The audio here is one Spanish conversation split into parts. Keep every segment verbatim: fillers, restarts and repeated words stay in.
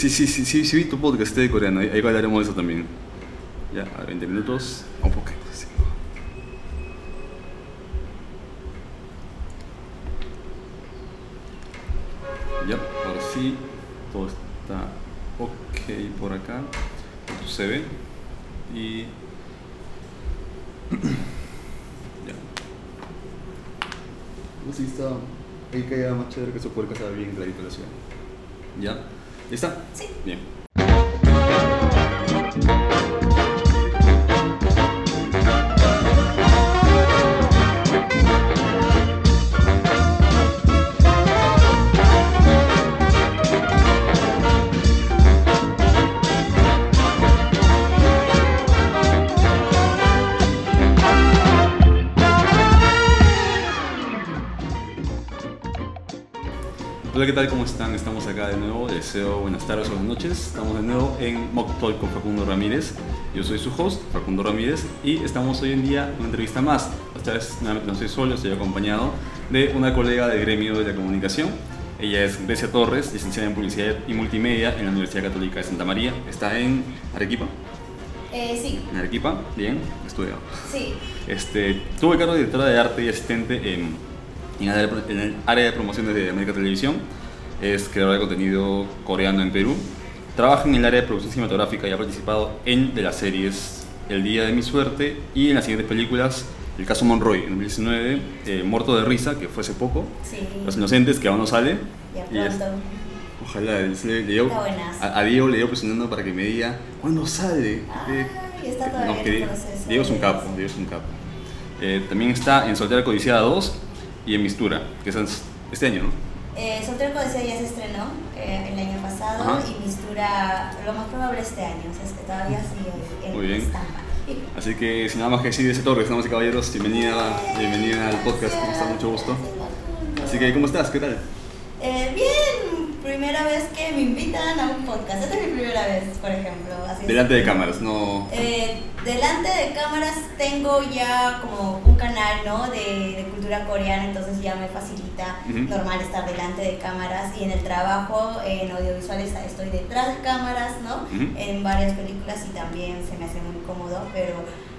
sí, sí, sí, sí, sí vi tu podcast de coreano, ahí, ahí hablaremos de eso también. Ya, a veinte minutos, un poquito, sí. Ya, ahora sí, todo está ok por acá, esto se ve y ya. No sé si está ahí que haya más chévere que se puede casar bien clarito en la ciudad. ¿Ya? ¿Lista? Sí. Bien. Hola, ¿qué tal? ¿Cómo están? Estamos acá de nuevo. Les deseo buenas tardes o buenas noches. Estamos de nuevo en Mock Talk con Facundo Ramírez. Yo soy su host, Facundo Ramírez, y estamos hoy en día en una entrevista más. Esta vez nuevamente no soy solo, estoy acompañado de una colega del gremio de la comunicación. Ella es Grecia Torres, licenciada en Publicidad y Multimedia en la Universidad Católica de Santa María. ¿Está en Arequipa? Eh, sí. En Arequipa, bien, estudiado. Sí. Este, tuve cargo de directora de arte y asistente en... En el, área, en el área de promociones de América Televisión. Es creadora de contenido coreano en Perú. Trabaja en el área de producción cinematográfica y ha participado en de las series El Día de mi Suerte y en las siguientes películas: El Caso Monroy en dos mil diecinueve, eh, Muerto de Risa, que fue hace poco, Sí. Los Inocentes, que aún no sale. Ya y es, pronto. ojalá, le, le dio, Está buenazo. a, a Diego le dio presionando para que me diga ¿cuándo sale? Ay, Eh, está todavía no, en que el proceso. Diego es un capo, Diego es un capo. Eh, también está en Soltera Codiciada dos y en Mistura, que es este año, ¿no? Eh, Soltero Codiciada ya se estrenó eh, el año pasado. Ajá. Y Mistura lo más probable este año, o sea, es que todavía sigue en Muy bien. stand-by. Así que sin nada más que decir de ese Torres, damas y caballeros, bienvenida, bienvenida al podcast, ¿cómo está? Mucho gusto. Así que, ¿cómo estás? ¿Qué tal? Eh, bien, primera vez que me invitan a un podcast. Esta es mi primera vez, por ejemplo. Así es. Delante de cámaras, no... Eh, delante de cámaras tengo ya como un canal, ¿no? de, de cultura coreana, entonces ya me facilita Uh-huh. normal estar delante de cámaras, y en el trabajo en audiovisuales estoy detrás de cámaras, ¿no? Uh-huh. En varias películas, y también se me hace muy cómodo, pero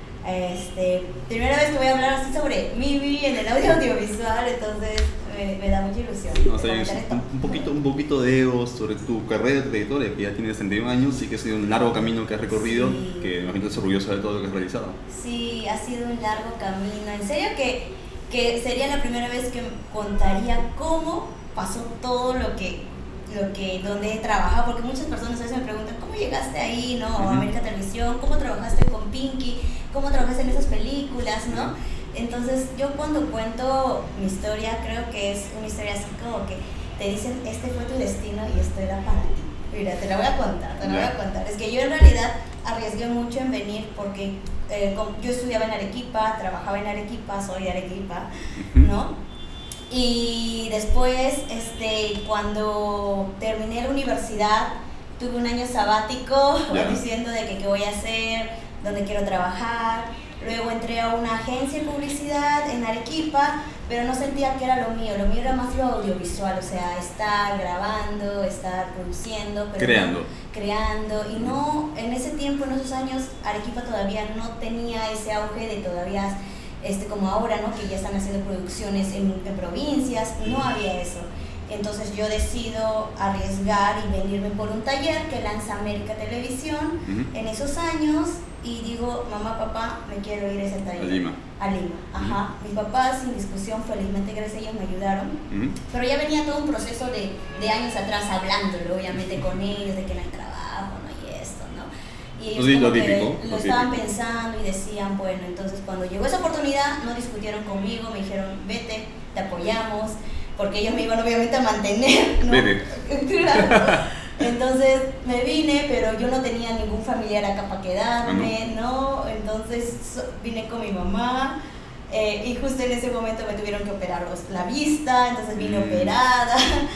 este, primera vez que voy a hablar así sobre mi vida en el audio audiovisual, entonces me, me da mucha ilusión. No, está bien, comentar esto. un, un, poquito, un poquito de ego sobre tu carrera de trayectoria, que ya tienes treinta y un años y que ha sido un largo camino que has recorrido, Sí. que me imagino estás orgullosa de todo lo que has realizado. Sí, ha sido un largo camino. En serio que, que sería la primera vez que contaría cómo pasó todo lo que, lo que donde he trabajado, porque muchas personas a veces me preguntan ¿cómo llegaste ahí, no? A Uh-huh. América Televisión, ¿cómo trabajaste con Pinky? ¿Cómo trabajaste en esas películas, no? Entonces yo cuando cuento mi historia creo que es una historia así como que te dicen este fue tu destino y esto era para ti. Mira, te la voy a contar, te la voy a contar. Es que yo en realidad arriesgué mucho en venir porque eh, con- yo estudiaba en Arequipa, trabajaba en Arequipa, soy de Arequipa, Uh-huh. ¿no? Y después, este, cuando terminé la universidad, tuve un año sabático Ya. diciendo de que qué voy a hacer, dónde quiero trabajar. Luego entré a una agencia de publicidad en Arequipa, pero no sentía que era lo mío. Lo mío era más lo audiovisual, o sea, estar grabando, estar produciendo, pero Creando. no- creando. Y no, en ese tiempo, en esos años, Arequipa todavía no tenía ese auge de todavía, este, como ahora, ¿no? Que ya están haciendo producciones en, en provincias, no había eso. Entonces yo decido arriesgar y venirme por un taller que lanza América Televisión Uh-huh. en esos años, y digo, mamá, papá, me quiero ir a ese taller. A Lima. A Lima, ajá. Mis papás, sin discusión, felizmente, gracias a ellos, me ayudaron. Uh-huh. Pero ya venía todo un proceso de, de años atrás hablándolo, obviamente, con ellos, de que no hay trabajo, no hay esto, ¿no? Y ellos Lo- como lo que típico, lo lo estaban típico. pensando y decían, bueno, entonces cuando llegó esa oportunidad, no discutieron conmigo, me dijeron, vete, te apoyamos, porque ellos me iban obviamente a mantener, ¿no? Vete. Claro. Entonces me vine, pero yo no tenía ningún familiar acá para quedarme, ¿no? Entonces so- vine con mi mamá, eh, y justo en ese momento me tuvieron que operar los- la vista, entonces vine Mm. operada.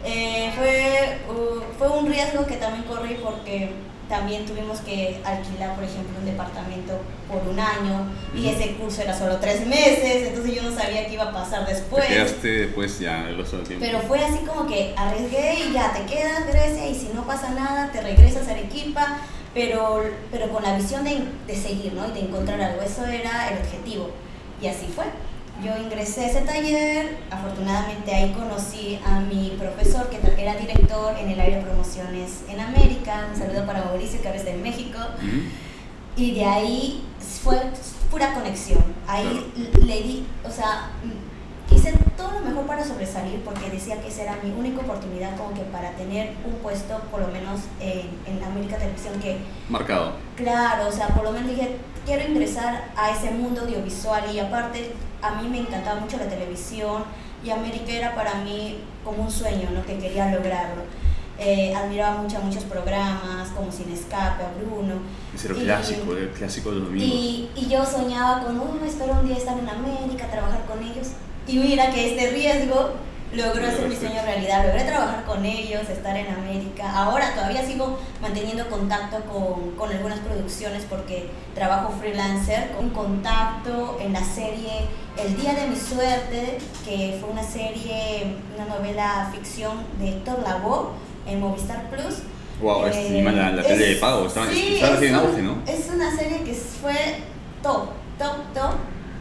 Eh, fue, uh, fue un riesgo que también corrí porque también tuvimos que alquilar, por ejemplo, un departamento por un año y ese curso era solo tres meses, entonces yo no sabía qué iba a pasar después. Te quedaste después ya el resto del tiempo. Pero fue así como que arriesgué y ya te quedas, Grecia, y si no pasa nada te regresas a Arequipa, pero, pero con la visión de, de seguir, ¿no? Y de encontrar algo, eso era el objetivo y así fue. Yo ingresé a ese taller, afortunadamente ahí conocí a mi profesor que era director en el área de promociones en América, un saludo para Mauricio que ahora está en México, uh-huh. Y de ahí fue pura conexión, ahí claro. Le di, o sea, hice todo lo mejor para sobresalir porque decía que esa era mi única oportunidad como que para tener un puesto por lo menos en, en América Televisión que... Marcado. Claro, o sea, por lo menos dije, quiero ingresar a ese mundo audiovisual y aparte a mí me encantaba mucho la televisión y América era para mí como un sueño, ¿no? Que quería lograrlo. Eh, admiraba mucho muchos programas como Sin Escape, a Bruno. Ese era clásico, el clásico de los domingos. Y, y yo soñaba con, oh, espero un día estar en América, trabajar con ellos. Y mira que este riesgo logró hacer mi sueño realidad, logré trabajar con ellos, estar en América. Ahora todavía sigo manteniendo contacto con, con algunas producciones porque trabajo freelancer, con contacto en la serie El Día de mi Suerte, que fue una serie, una novela ficción de Héctor Lavoe en Movistar Plus. Wow, eh, es la, la tele de pago, está, sí, está recién en auge, ¿no? Es una serie que fue top, top, top.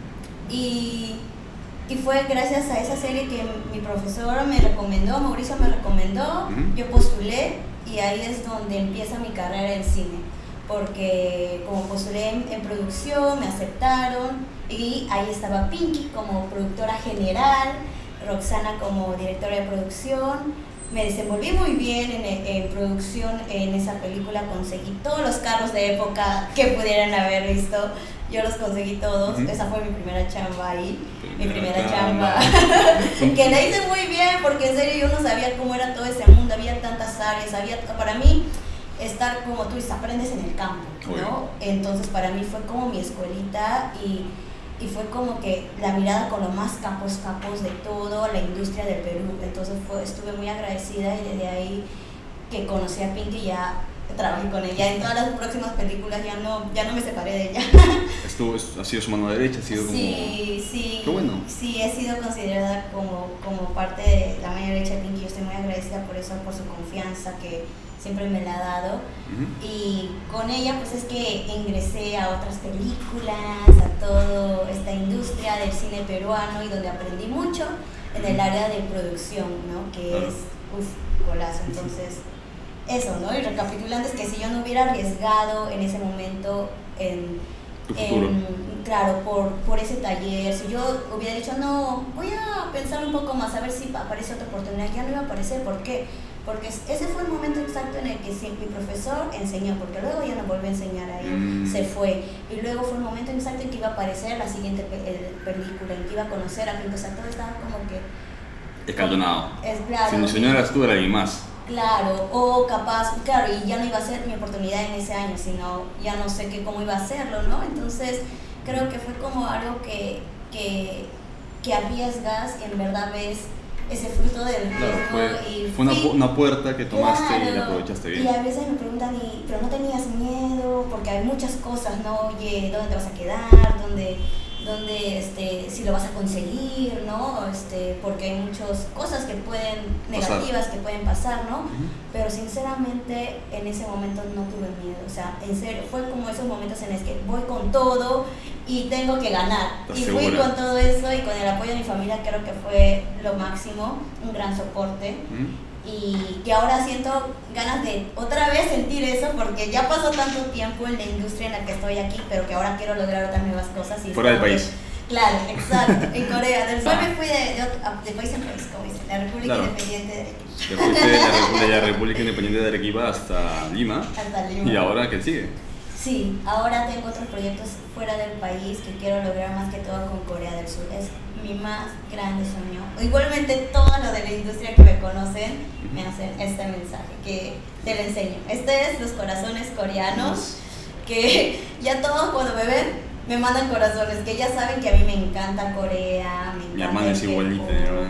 Y... Y fue gracias a esa serie que mi profesor me recomendó, Mauricio me recomendó, uh-huh. Yo postulé y ahí es donde empieza mi carrera en cine. Porque como postulé en, en producción, me aceptaron y ahí estaba Pinky como productora general, Roxana como directora de producción. Me desenvolví muy bien en, en producción en esa película, conseguí todos los carros de época que pudieran haber visto. Yo los conseguí todos, uh-huh. Esa fue mi primera chamba ahí, primera mi primera chamba, chamba. Que la hice muy bien porque en serio yo no sabía cómo era todo ese mundo, había tantas áreas, había, para mí estar como tú dices, aprendes en el campo, ¿no? Entonces para mí fue como mi escuelita y, y fue como que la mirada con los más capos capos de toda la industria del Perú, entonces fue, estuve muy agradecida y desde ahí que conocí a Pinky ya trabajé con ella en todas las próximas películas, ya no, ya no me separé de ella. Estuvo, ha sido su mano derecha, ha sido como... Sí, sí. Qué bueno. Sí, he sido considerada como, como parte de la mano derecha de Pinky, yo estoy muy agradecida por eso, por su confianza que siempre me la ha dado. Uh-huh. Y con ella pues es que ingresé a otras películas, a toda esta industria del cine peruano y donde aprendí mucho en el área de producción, ¿no? Que uh-huh. es, uff, golazo, entonces... Eso, ¿no? Y recapitulando es que si yo no hubiera arriesgado en ese momento en, en claro, por, por ese taller, si yo hubiera dicho, no, voy a pensar un poco más, a ver si aparece otra oportunidad, ya no iba a aparecer, ¿por qué? Porque ese fue el momento exacto en el que sí, mi profesor enseñó, porque luego ya no volvió a enseñar ahí, mm. se fue, y luego fue el momento exacto en que iba a aparecer la siguiente pe- película, en que iba a conocer a Pinto, o sea, todo estaba como que... Escalonado. Es claro. Si mi señora eras tú, era alguien más. Claro, o capaz, claro, y ya no iba a ser mi oportunidad en ese año, sino ya no sé qué, cómo iba a hacerlo, ¿no? Entonces, creo que fue como algo que, que, que arriesgas y en verdad ves ese fruto del riesgo. Claro, fue, y fue una, pu- una puerta que tomaste, claro, y la aprovechaste bien. Y a veces me preguntan, y, pero no tenías miedo, porque hay muchas cosas, ¿no? Oye, ¿dónde te vas a quedar? ¿Dónde...? donde este, si lo vas a conseguir, ¿no? Este, porque hay muchas cosas que pueden, negativas que pueden pasar, ¿no? Uh-huh. Pero sinceramente en ese momento no tuve miedo, o sea, en serio, fue como esos momentos en los que voy con todo y tengo que ganar. Y fui segura? Con todo eso y con el apoyo de mi familia creo que fue lo máximo, un gran soporte. Uh-huh. Y que ahora siento ganas de otra vez sentir eso porque ya pasó tanto tiempo en la industria en la que estoy aquí, pero que ahora quiero lograr otras nuevas cosas. Y fuera del país. Claro, exacto, en Corea. Del sur me fui de, de, de país en país, como dicen, la República claro. Independiente de Arequipa. Te fuiste de la, de la República Independiente de Arequipa hasta Lima. Hasta Lima. ¿Y ahora qué sigue? Sí, ahora tengo otros proyectos fuera del país que quiero lograr más que todo con Corea del Sur. Es mi más grande sueño. Igualmente todos los de la industria que me conocen me hacen este mensaje que te lo enseño. Este es los corazones coreanos, que ya todos cuando me ven me mandan corazones, que ya saben que a mí me encanta Corea, me encanta mi hermana es igualita, mi hermana.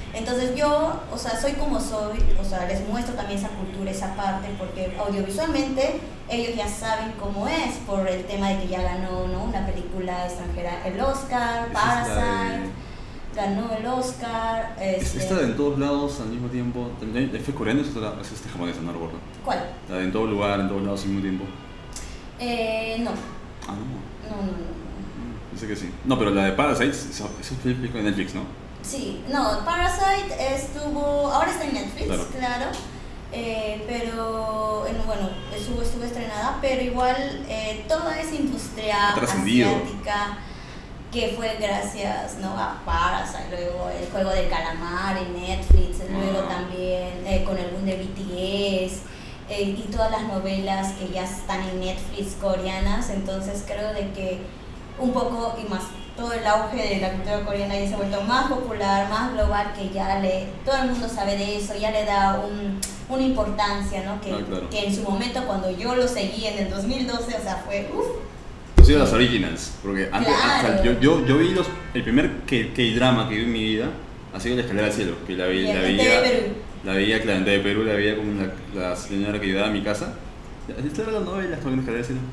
Entonces yo, o sea, soy como soy, o sea, les muestro también esa cultura, esa parte, porque audiovisualmente ellos ya saben cómo es, por el tema de que ya ganó, ¿no?, una película extranjera, el Oscar, Parasite, ganó el Oscar. Este... Esta de En Todos Lados al mismo tiempo, ¿es coreana o es, es este japonesa? No recuerdo. ¿Cuál? La de En Todo Lugar, En Todos Lados al mismo tiempo. Eh, no. Ah, no. No, no, no. Pensé que sí. No, pero la de Parasite es un película de Netflix, ¿no? Sí, no, Parasite estuvo, ahora está en Netflix, claro, claro eh, pero en, bueno, estuvo, estuvo estrenada, pero igual eh, toda esa industria asiática que fue gracias, ¿no?, a Parasite, luego el juego del calamar en Netflix, luego ah. también eh, con el boom de B T S eh, y todas las novelas que ya están en Netflix coreanas, entonces creo de que un poco y más todo el auge de la cultura coreana ya se ha vuelto más popular, más global, que ya le, todo el mundo sabe de eso, ya le da un, una importancia, ¿no?, que, ah, claro. que en su momento cuando yo lo seguí en el dos mil doce, o sea, fue uff. Pues sí, las originals, porque antes, claro. o sea, yo, yo, yo vi los, el primer K-drama que vi en mi vida ha sido La Escalera al Cielo, que la, vi, la veía, la veía, claro, en T V Perú, la veía con la, la señora que ayudaba a mi casa. ¿Esta era la novela? ¿Estaba viendo La Escalera al Cielo?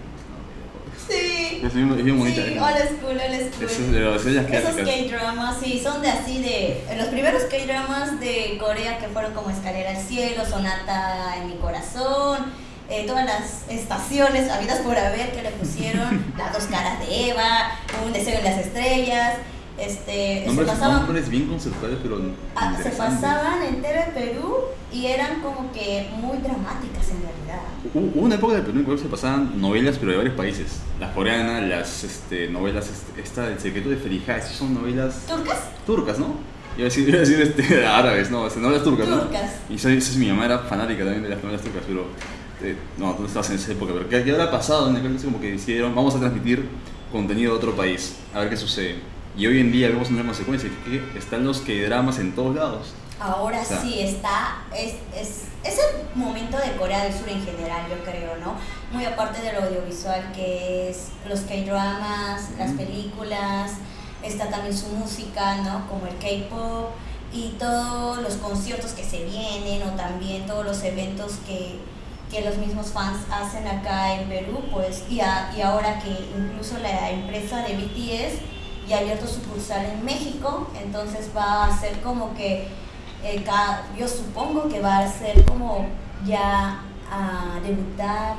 Sí, es bien, es bien bonita, sí, ¿eh? old school, old school. Esos, de los, Esos K-dramas, sí, son de así de... Los primeros K-dramas de Corea que fueron como Escalera al Cielo, Sonata en mi corazón, eh, todas las estaciones habidas por haber que le pusieron, Las dos caras de Eva, Un deseo en las estrellas, este... Nombres, se pasaban, nombres bien conceptuales, pero ah, se pasaban en T V Perú y eran como que muy dramáticas en realidad. Hubo una época de Perú en la que se pasaban novelas, pero de varios países. Las coreanas, las este, novelas, este, esta del secreto de Ferijá, esas son novelas... ¿Turcas? Turcas, ¿no? Iba a decir, iba a decir este, árabes, no, novelas turcas, ¿no? Turcas. Y esa, esa es mi mamá, era fanática también de las novelas turcas, pero... Eh, no, tú no estabas en esa época, pero ¿qué, qué habrá pasado? En el como que decidieron, vamos a transmitir contenido de otro país, a ver qué sucede. Y hoy en día vemos una consecuencia, que están los K-dramas en todos lados. Ahora o sea, sí está, es, es, es el momento de Corea del Sur en general, yo creo, ¿no? Muy aparte de lo audiovisual que es los K-dramas, las películas, está también su música, ¿no?, como el K-pop y todos los conciertos que se vienen, o también todos los eventos que, que los mismos fans hacen acá en Perú, pues, y, a, y ahora que incluso la empresa de B T S ya ha abierto sucursal en México, entonces va a ser como que Eh, yo supongo que va a ser como ya a debutar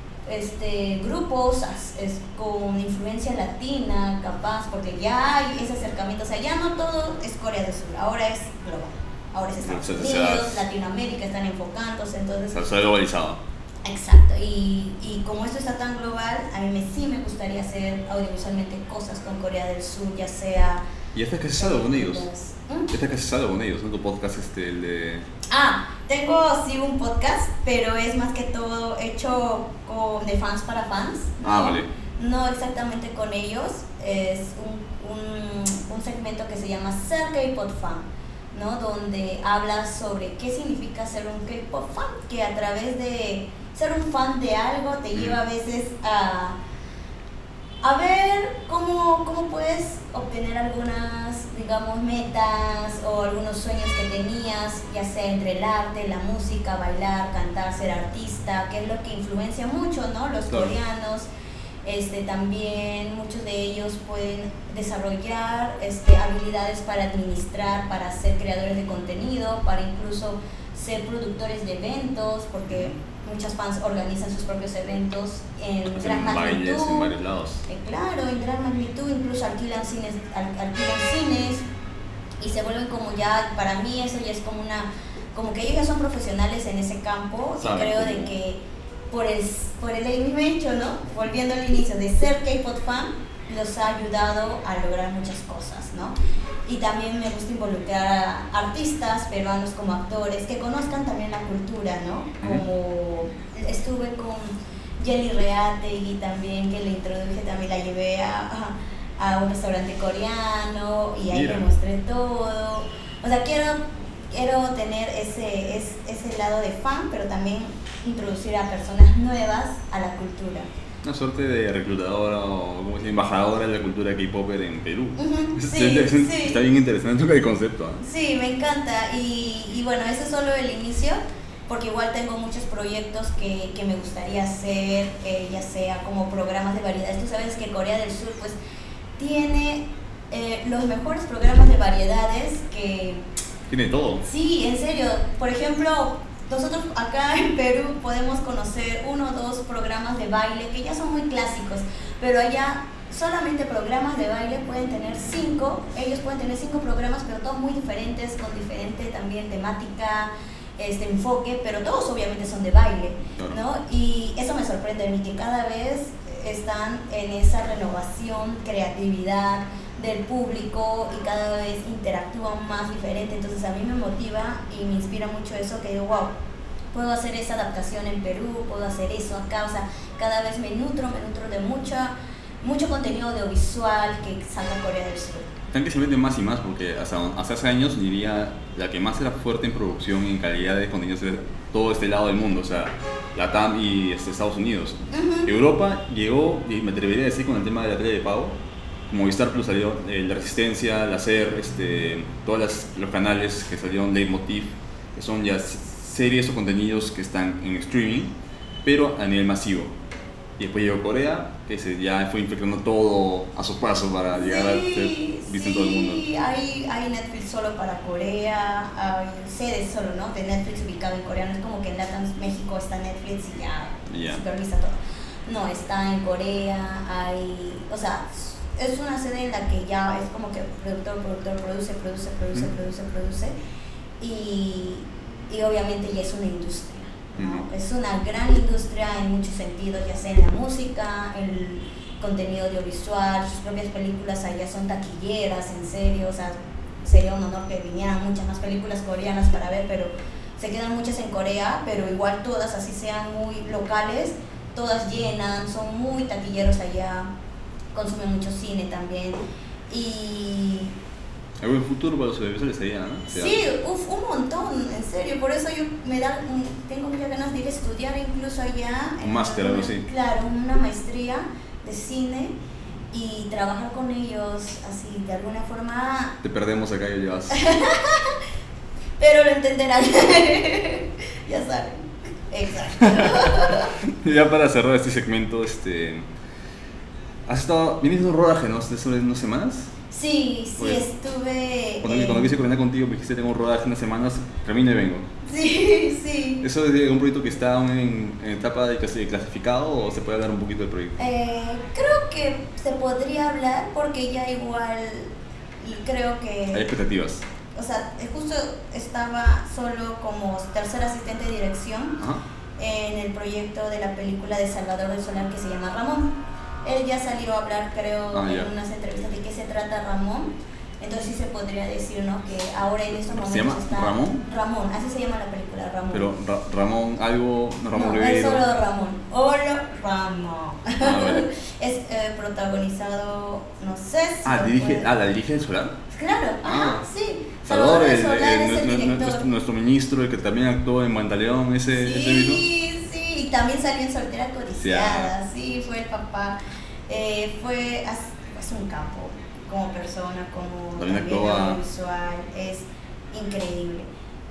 este, grupos as, es, con influencia latina, capaz, porque ya hay ese acercamiento, o sea, ya no todo es Corea del Sur, ahora es global, ahora es Estados Unidos, Latinoamérica, están enfocándose, entonces... Se ha globalizado. Exacto, y, y como esto está tan global, a mí me, sí me gustaría hacer audiovisualmente cosas con Corea del Sur, ya sea... ¿Y estás casado con ellos? ¿Mm? ¿Estás casado con ellos, no? Tu podcast, este, el de... Ah, tengo sí un podcast, pero es más que todo hecho con, de fans para fans. Ah, ¿no? vale. No exactamente con ellos, es un, un, un segmento que se llama Ser K-Pop Fan, ¿no? Donde habla sobre qué significa ser un K-Pop fan, que a través de ser un fan de algo te lleva a veces a... a ver cómo, cómo puedes obtener algunas, digamos, metas o algunos sueños que tenías, ya sea entre el arte, la música, bailar, cantar, ser artista, que es lo que influencia mucho, ¿no? Los claro. coreanos, este, también muchos de ellos pueden desarrollar este, habilidades para administrar, para ser creadores de contenido, para incluso ser productores de eventos, porque muchas fans organizan sus propios eventos en Hacen gran magnitud. Bailes en varios lados. Eh, claro, en gran magnitud, incluso alquilan cines, al, alquilan cines y se vuelven como ya, para mí eso ya es como una, como que ellos ya son profesionales en ese campo. Y creo cómo. de que por el, por el mismo hecho, ¿no? Volviendo al inicio, de ser K-pop fan, los ha ayudado a lograr muchas cosas, ¿no? Y también me gusta involucrar a artistas peruanos como actores que conozcan también la cultura, ¿no? Como estuve con Jelly Reategui también, que le introduje, también la llevé a, a, a un restaurante coreano y ahí Mira. le mostré todo. O sea, quiero, quiero tener ese, ese, ese lado de fan, pero también introducir a personas nuevas a la cultura. Una suerte de reclutadora o como se embajadora de la cultura K-Popper en Perú. Uh-huh, sí, está, sí. Está bien interesante el concepto. ¿eh? Sí, me encanta. Y, y bueno, ese es solo el inicio, porque igual tengo muchos proyectos que, que me gustaría hacer, eh, ya sea como programas de variedades. Tú sabes que Corea del Sur pues tiene eh, los mejores programas de variedades que... Tiene todo. Sí, en serio. Por ejemplo, nosotros acá en Perú podemos conocer uno o dos programas de baile que ya son muy clásicos, pero allá solamente programas de baile pueden tener cinco, ellos pueden tener cinco programas, pero todos muy diferentes, con diferente también temática, este enfoque, pero todos obviamente son de baile, claro. ¿no? Y eso me sorprende a mí, que cada vez están en esa renovación, creatividad del público y cada vez interactúan más diferente. Entonces a mí me motiva y me inspira mucho eso, que digo, wow, puedo hacer esa adaptación en Perú, puedo hacer eso acá, o sea, cada vez me nutro, me nutro de mucha, mucho contenido audiovisual que saca Corea del Sur. Están que se meten más y más, porque hasta, hasta hace años diría la que más era fuerte en producción y en calidad de contenidos de todo este lado del mundo, o sea, Latam y este, Estados Unidos. Uh-huh. Europa llegó, y me atrevería a decir, con el tema de la tele de pago. Como Movistar Plus salió eh, La Resistencia, La SER, este, todos las, los canales que salieron, Leitmotiv, que son ya series o contenidos que están en streaming, pero a nivel masivo. Y después llegó Corea, que se ya fue infectando todo a su paso para llegar sí, a ser visto sí, en todo el mundo. Sí, hay, hay Netflix solo para Corea, hay series solo, ¿no? De Netflix ubicado en Corea, no es como que en Latam, México está Netflix y ya yeah. supervisa todo. No, está en Corea, hay, o sea, es una sede en la que ya es como que productor, productor, produce, produce, produce, mm. produce, produce, y, y obviamente ya es una industria, ¿no? Mm. Es una gran industria en muchos sentidos, ya sea en la música, el contenido audiovisual, sus propias películas allá son taquilleras, en serio, o sea, sería un honor que vinieran muchas más películas coreanas para ver, pero se quedan muchas en Corea, pero igual todas, así sean muy locales, todas llenan, son muy taquilleros allá, consumen mucho cine también. Y hay buen futuro para los audiovisuales allá, ¿no? Sí, uf, un montón, en serio. Por eso yo me da, tengo muchas ganas de ir a estudiar incluso allá. Un máster, algo así. Claro, una maestría de cine y trabajar con ellos así, de alguna forma. Te perdemos acá y llevas. Pero lo entenderán. Ya saben. Exacto. Ya para cerrar este segmento, este... ¿has estado viniendo un rodaje, no? ¿De sobre unas semanas? Sí, sí, pues, estuve... Cuando, eh... cuando quise coordinar contigo, me dijiste tengo un rodaje en unas semanas, termino y vengo. Sí, sí. ¿Eso es de un proyecto que está aún en, en etapa de clasificado o se puede hablar un poquito del proyecto? Eh, creo que se podría hablar porque ya igual creo que... Hay expectativas. O sea, justo estaba solo como tercer asistente de dirección. Ajá. En el proyecto de la película de Salvador del Solar que se llama Ramón. Él ya salió a hablar, creo, ah, en unas entrevistas de qué se trata Ramón. Entonces sí se podría decir, ¿no? Que ahora en estos momentos ¿se llama está... Ramón? Ramón, así se llama la película, Ramón. Pero Ra Ramón algo, no Ramón no, Ribeiro. Es solo Ramón. Hola, Ramón. Ah, vale. Es eh, protagonizado, no sé si... Ah, dirige, ah, ¿la dirige el Solar? Claro, ah, sí. Salvador, el, Solar el, es el el, nuestro, nuestro ministro, el que también actuó en Mantaleón, ese, sí, ese mismo. Sí, sí, y también salió en Soltera Codiciada, sí, sí, fue el papá. Eh, fue es un capo como persona, como también, también audiovisual, es increíble.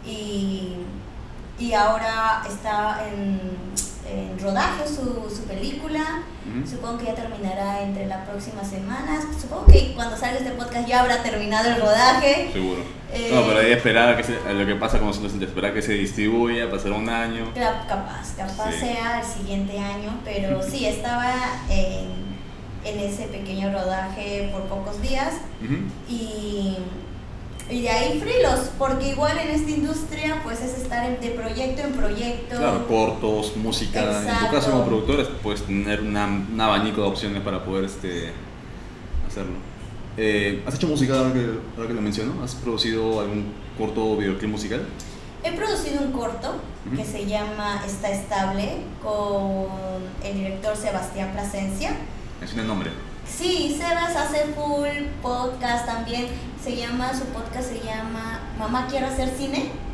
Y, y ahora está en, en rodaje su, su película. Uh-huh. Supongo que ya terminará entre las próximas semanas. Supongo que cuando salga este podcast ya habrá terminado el rodaje. Seguro. Eh, no, pero hay que esperar a, que se, a lo que pasa con nosotros, esperar a que se distribuya, pasar un año. Capaz, capaz sí. sea el siguiente año, pero sí, estaba en, en ese pequeño rodaje por pocos días. Uh-huh. y, y de ahí frilos, porque igual en esta industria pues es estar de proyecto en proyecto. Claro, cortos, música. Exacto. En tu caso como productora puedes tener una, un abanico de opciones para poder este, hacerlo. Eh, ¿Has hecho música ahora que, ahora que lo menciono? ¿Has producido algún corto videoclip musical? He producido un corto uh-huh. que se llama Está Estable con el director Sebastián Plasencia. ¿Es un nombre? Sí, Sebas hace full podcast también. Se llama, su podcast se llama Mamá Quiero Hacer Cine.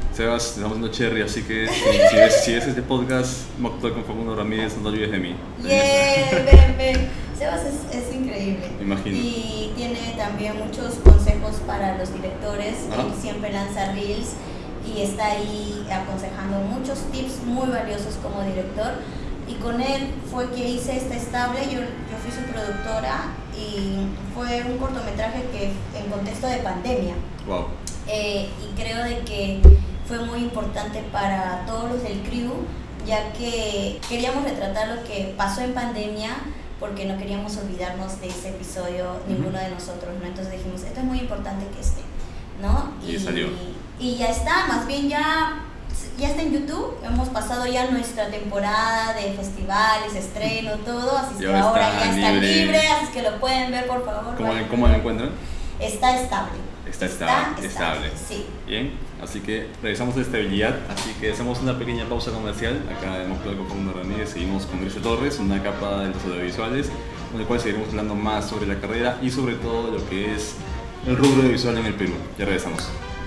Sebas, te estamos haciendo cherry, así que si, si, ves, si ves este podcast, Mock Talk con Facundo Ramírez, no te olvides de mí. Yeah, ven, ven. Sebas es, es increíble. Me imagino. Y tiene también muchos consejos para los directores. Ajá. Él siempre lanza reels y está ahí aconsejando muchos tips muy valiosos como director. Y con él fue que hice esta estable, yo, yo fui su productora y fue un cortometraje que en contexto de pandemia. Wow. Eh, y creo de que fue muy importante para todos los del crew, ya que queríamos retratar lo que pasó en pandemia, porque no queríamos olvidarnos de ese episodio, uh-huh. ninguno de nosotros, ¿no? Entonces dijimos, esto es muy importante que esté, ¿no? Y, y salió. Y ya está, más bien ya, ya está en YouTube, hemos pasado ya nuestra temporada de festivales, estreno, todo, así que ahora ya está libre, libre así que lo pueden ver, por favor. ¿Cómo, ¿cómo lo encuentran? Está estable. Está estable, está estable, estable. Sí. Bien, así que revisamos de estabilidad, así que hacemos una pequeña pausa comercial. Acá hemos hablado con Facundo Ramírez, seguimos con Grecia Torres, una capa de los audiovisuales, con el cual seguiremos hablando más sobre la carrera y sobre todo lo que es el rubro audiovisual en el Perú. Ya regresamos.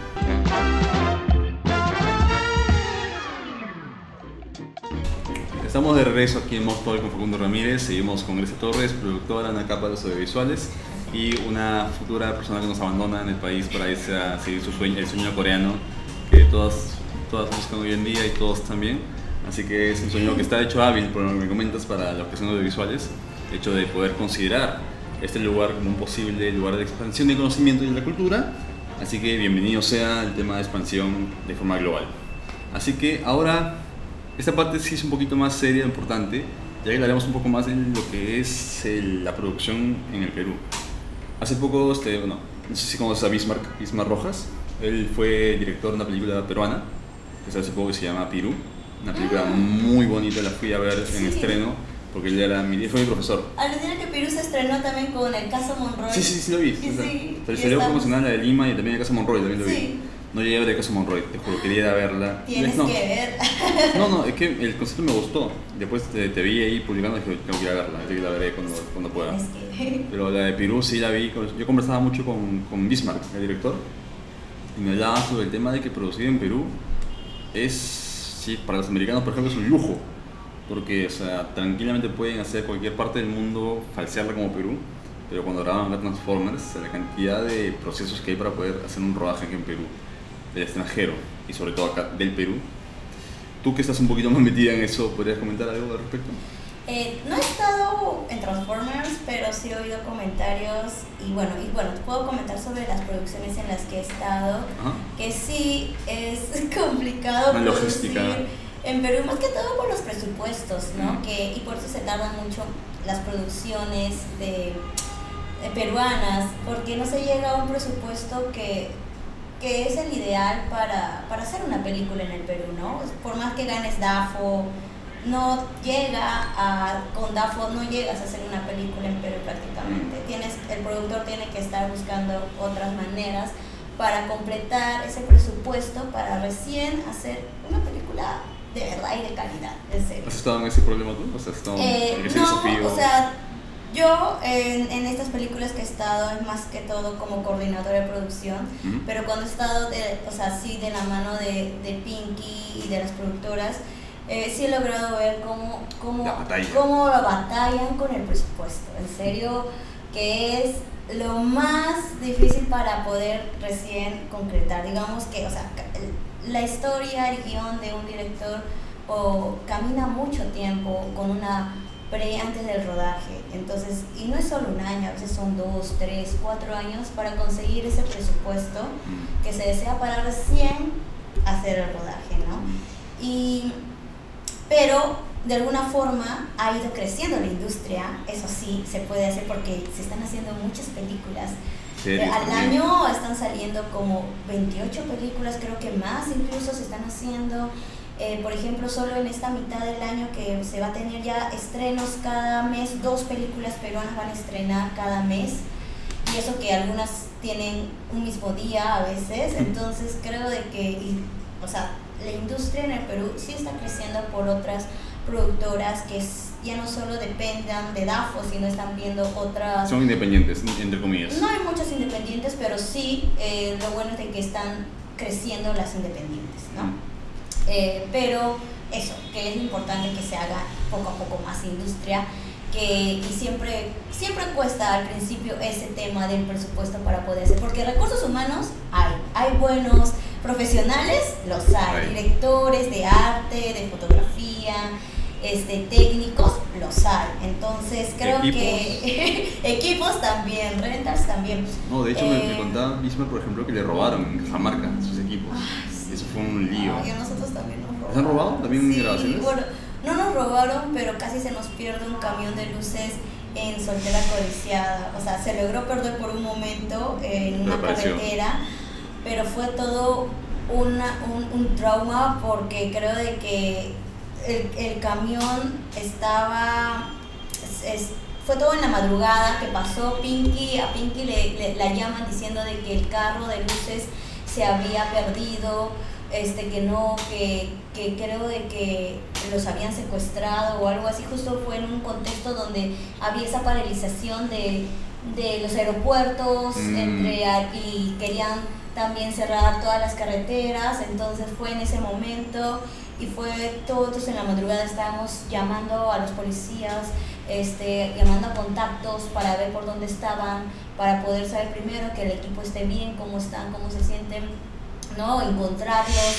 Estamos de regreso aquí en Mock Talk con Facundo Ramírez, seguimos con Grecia Torres, productora, una capa de los audiovisuales y una futura persona que nos abandona en el país para irse a seguir su sueño, el sueño coreano que todas, todas buscan hoy en día y todos también. Así que es un sueño que está hecho hábil, por lo que me comentas, para lo que son audiovisuales, el hecho de poder considerar este lugar como un posible lugar de expansión de conocimiento y de la cultura. Así que bienvenido sea el tema de expansión de forma global. Así que ahora, esta parte sí es un poquito más seria e importante, ya que hablaremos un poco más de lo que es el, la producción en el Perú. Hace poco, este, bueno, no sé si conoces a Bismarck, Bismarck Rojas. Él fue director de una película peruana que se hace poco que se llama Pirú. Una película muy bonita, la fui a ver sí. en estreno porque él era mi, fue mi profesor. Alucina que Pirú se estrenó también con El Caso Monroy. Sí, sí, sí lo vi. Sí, sí. Pero salió promocional la de Lima y también El Caso Monroy, también lo vi. Sí. No llegué a ver El Caso Monroy, te juro, quería ir a verla. Tienes no, que ver. No, no, es que el concepto me gustó. Después te, te vi ahí publicando y dije, tengo que ir a verla, así que la veré cuando, cuando pueda. Que... Pero la de Pirú sí la vi, yo conversaba mucho con, con Bismarck, el director, y me hablaba sobre el tema de que producir en Perú es, sí, para los americanos por ejemplo es un lujo, porque o sea, tranquilamente pueden hacer cualquier parte del mundo, falsearla como Perú, pero cuando graban la Transformers, la cantidad de procesos que hay para poder hacer un rodaje aquí en Perú, del extranjero y sobre todo acá del Perú. Tú que estás un poquito más metida en eso, ¿podrías comentar algo al respecto? Eh, no he estado en Transformers, pero sí he oído comentarios y bueno, y bueno, te puedo comentar sobre las producciones en las que he estado. Ajá. Que sí es complicado una producir logística en Perú, más que todo por los presupuestos, ¿no? Mm. Que, y por eso se tardan mucho las producciones de, de peruanas, porque no se llega a un presupuesto que que es el ideal para, para hacer una película en el Perú, ¿no? Por más que ganes DAFO, no llega a, con DAFO no llegas a hacer una película en Perú prácticamente. Tienes, el productor tiene que estar buscando otras maneras para completar ese presupuesto para recién hacer una película de verdad y de calidad, en serio. ¿Has estado en ese problema tú? O sea, ¿has estado eh, en ese no, desafío? O sea, yo en, en estas películas que he estado es más que todo como coordinadora de producción, uh-huh. pero cuando he estado, de, o sea, sí de la mano de, de Pinky y de las productoras, eh, sí he logrado ver cómo, cómo, cómo batallan con el presupuesto, en serio, que es lo más difícil para poder recién concretar. Digamos que, o sea, la historia, el guión de un director o camina mucho tiempo con una pre antes del rodaje, entonces, y no es solo un año, a veces son dos, tres, cuatro años para conseguir ese presupuesto que se desea para recién hacer el rodaje, ¿no? Y, pero de alguna forma ha ido creciendo la industria, eso sí, se puede hacer porque se están haciendo muchas películas. Sí, al año están saliendo como veintiocho películas, creo que más incluso se están haciendo. Eh, por ejemplo, solo en esta mitad del año que se va a tener ya estrenos cada mes, dos películas peruanas van a estrenar cada mes, y eso que algunas tienen un mismo día a veces, entonces creo de que, y, o sea, la industria en el Perú sí está creciendo por otras productoras que ya no solo dependan de DAFO, sino están viendo otras... Son independientes, entre comillas. No hay muchas independientes, pero sí, eh, lo bueno es de que están creciendo las independientes, ¿no? Mm. Eh, pero eso, que es importante que se haga poco a poco más industria, que y siempre, siempre cuesta al principio ese tema del presupuesto para poder hacer, porque recursos humanos hay, hay buenos profesionales, los hay, Hay. directores de arte, de fotografía, este, técnicos, los hay, entonces creo Equipos. que equipos también, rentals también. No, de hecho me, Eh, me contaba Bismarck, por ejemplo, que le robaron en Cajamarca sus equipos. Ay, sí. Eso fue un lío. Ay, a nosotros también nos robaron. ¿Les han robado también Sí, grabaciones? bueno, no nos robaron, pero casi se nos pierde un camión de luces en Soltera Codiciada. O sea, se logró perder por un momento en Pero una apareció. carretera, pero fue todo una, un, un trauma porque creo de que el, el camión estaba... es- es- fue todo en la madrugada que pasó Pinky, a Pinky le, le- la llaman diciendo de que el carro de luces se había perdido, este que no, que, que creo de que los habían secuestrado o algo así, justo fue en un contexto donde había esa paralización de, de los aeropuertos Mm. entre a- y querían también cerrar todas las carreteras, entonces fue en ese momento y fue todos en la madrugada estábamos llamando a los policías, este, llamando a contactos para ver por dónde estaban, para poder saber primero que el equipo esté bien, cómo están, cómo se sienten, ¿no? Encontrarlos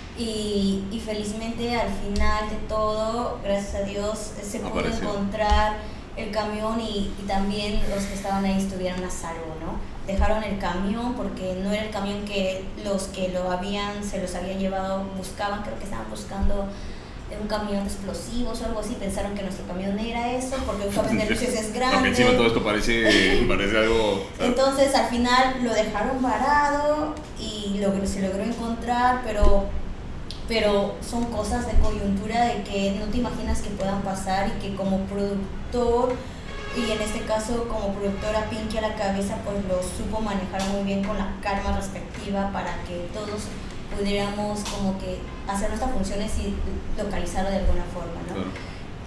y, y felizmente al final de todo, gracias a Dios, se pudo Apareció. encontrar el camión y, y también los que estaban ahí estuvieron a salvo, ¿no? Dejaron el camión porque no era el camión que los que lo habían, se los habían llevado, buscaban, creo que estaban buscando un camión de explosivos o algo así, pensaron que nuestro camión era eso, porque un camión de luces es Porque grande. encima todo esto parece, parece algo... Entonces al final lo dejaron varado y lo, se logró encontrar, pero, pero son cosas de coyuntura de que no te imaginas que puedan pasar y que como productor, y en este caso como productora Pinky a la cabeza, pues lo supo manejar muy bien con la calma respectiva para que todos pudiéramos como que hacer nuestras funciones y localizarlo de alguna forma, ¿no? Claro.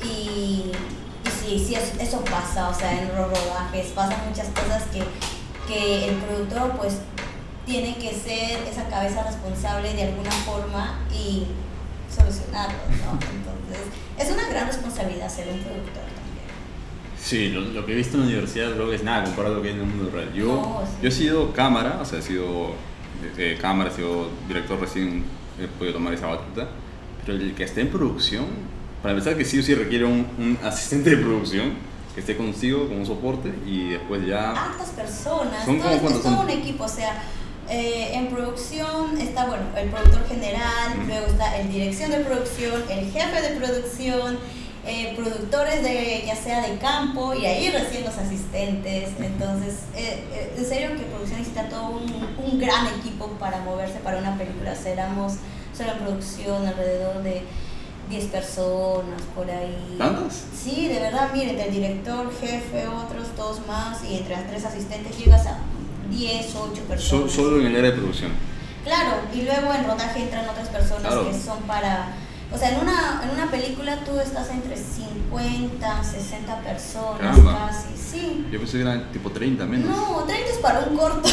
Y, y sí, sí, eso, eso pasa, o sea, en los rodajes pasan muchas cosas que, que el productor pues tiene que ser esa cabeza responsable de alguna forma y solucionarlo, ¿no? Entonces, es una gran responsabilidad ser un productor también. Sí, lo, lo que he visto en la universidad creo que es nada comparado a lo que hay en el mundo real. Yo, No, sí. yo he sido cámara, o sea, he sido eh, cámara, he sido director, recién he podido tomar esa batuta, pero el que esté en producción, para empezar que sí o sí requiere un, un asistente de producción que esté consigo con un soporte y después ya... Hartas personas, ¿Son todo, como es, cuántos es todo son? un equipo, o sea, eh, en producción está, bueno, el productor general, Ujú. luego está el dirección de producción, el jefe de producción, eh, productores de, ya sea de campo, y ahí recién los asistentes. Entonces, eh, eh, en serio que producción necesita todo un, un gran equipo para moverse para una película. O sea, éramos solo en producción alrededor de diez personas por ahí. ¿Tantas? Sí, de verdad, mire, entre el director, jefe, otros, dos más, y entre las tres asistentes llegas a diez, ocho So- personas. solo en el área de producción. Claro, y luego en rodaje entran otras personas Claro. que son para... O sea, en una, en una película tú estás entre cincuenta, sesenta personas Caramba. casi, sí. Yo pensé que eran tipo treinta menos. No, treinta es para un corto.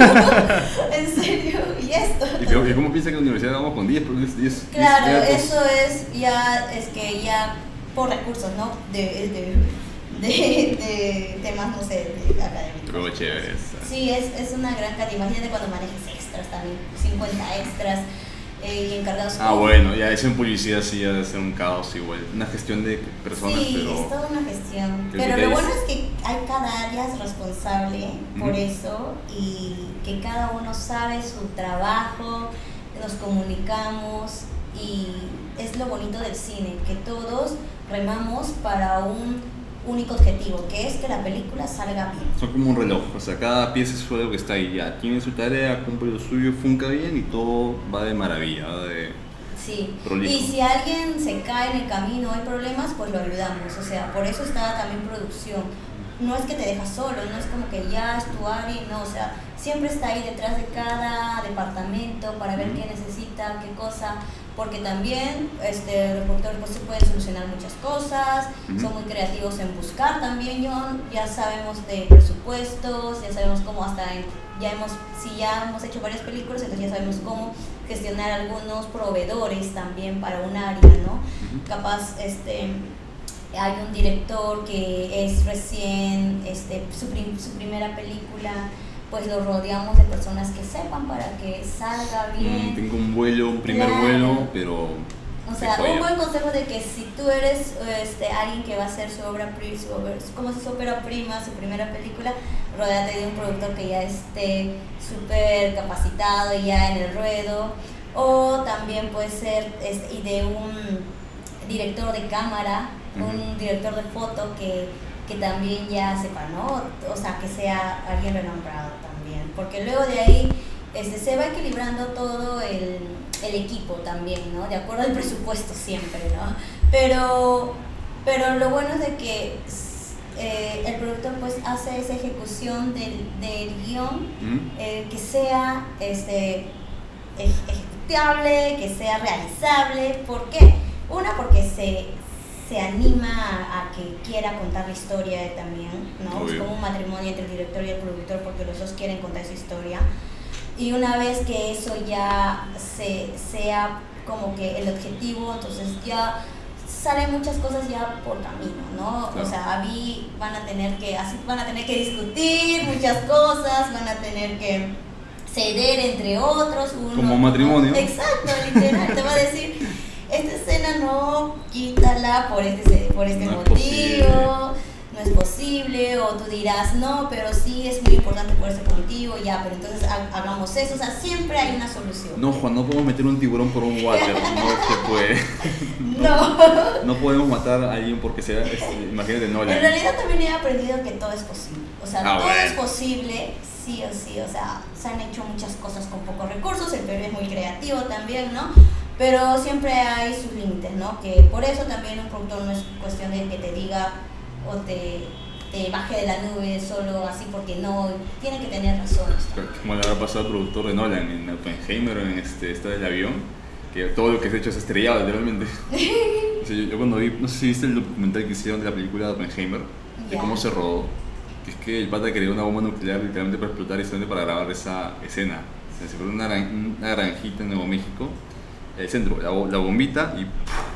En serio, y esto. ¿Y cómo, y cómo piensa que en la universidad vamos con diez? diez Claro, diez gatos? eso es ya, es que ya por recursos, ¿no? De, de, de, de temas, no sé, de académicos. Pero chévere. esa. Sí, es, es una gran cantidad. Imagínate cuando manejes extras también, cincuenta extras eh, y encargados. Ah, bueno, ya es en publicidad sí, ya debe ser un caos igual. Una gestión de personas, Sí, pero... es toda una gestión. Creo Pero que lo es- bueno es que hay cada área es responsable por Ujú. eso y que cada uno sabe su trabajo, nos comunicamos y es lo bonito del cine, que todos remamos para un único objetivo, que es que la película salga bien. Son como un reloj, o sea, cada pieza es algo que está ahí, ya tiene su tarea, cumple lo suyo, funca bien y todo va de maravilla, va de... Sí, Prolijo. y si alguien se cae en el camino, hay problemas, pues lo ayudamos, o sea, por eso está también producción. No es que te dejas solo, no es como que ya es tu área, no, o sea, siempre está ahí detrás de cada departamento para ver Ujú. qué necesita, qué cosa, porque también este, los productores pues, se pueden solucionar muchas cosas, uh-huh. son muy creativos en buscar también, John, ya sabemos de presupuestos, ya sabemos cómo hasta, en, ya hemos, si ya hemos hecho varias películas, entonces ya sabemos cómo gestionar algunos proveedores también para un área, ¿no? Uh-huh. Capaz, este, hay un director que es recién, este, su, prim, su primera película, pues lo rodeamos de personas que sepan para que salga bien. Mm, tengo un vuelo, un primer claro. vuelo, pero... O sea, un buen consejo de que si tú eres este, alguien que va a hacer su obra prima, su obra, como si su ópera prima, su primera película, rodéate de un productor que ya esté súper capacitado y ya en el ruedo. O también puede ser este, y de un director de cámara, uh-huh. un director de foto que, que también ya sepa, ¿no? O sea, que sea alguien renombrado también. Porque luego de ahí este, se va equilibrando todo el, el equipo también, ¿no? De acuerdo al presupuesto siempre, ¿no? Pero, pero lo bueno es de que eh, el productor pues hace esa ejecución del, del guión uh-huh. eh, que sea este, ejecutable, que sea realizable. ¿Por qué? Una, porque se, se anima a, a que quiera contar la historia también, ¿no? Es como un matrimonio entre el director y el productor porque los dos quieren contar esa historia. Y una vez que eso ya se, sea como que el objetivo, entonces ya salen muchas cosas ya por camino, ¿no? Claro. O sea, ahí van a tener que, así van a tener que discutir muchas cosas, van a tener que ceder entre otros. Uno, como matrimonio. ¿no? Exacto, literal, te va a decir, esta escena no, quítala por este, por este no motivo. No es posible, o tú dirás no, pero sí es muy importante por este motivo, ya, pero entonces ha, hagamos eso, o sea, siempre hay una solución. No, Juan, no podemos meter un tiburón por un water, no se puede. No. No, no podemos matar a alguien porque sea, es, imagínate, no. En realidad también he aprendido que todo es posible, o sea, ah, todo bueno. es posible, sí o sí, o sea, se han hecho muchas cosas con pocos recursos, el Perú es muy creativo también, ¿no? Pero siempre hay sus límites, ¿no? Que por eso también un productor no es cuestión de que te diga o te, te baje de la nube solo así porque no, tiene que tener razones. Como le habrá pasado al productor de Nolan en Oppenheimer o en este, esta del avión, que todo lo que se ha hecho es estrellado literalmente. O sea, yo, yo cuando vi, no sé si viste el documental que hicieron de la película de Oppenheimer, de yeah. cómo se rodó, que es que el pata creó una bomba nuclear literalmente para explotar y solamente para grabar esa escena. O sea, se fue una, una granjita en Nuevo México, el centro, la, la bombita y...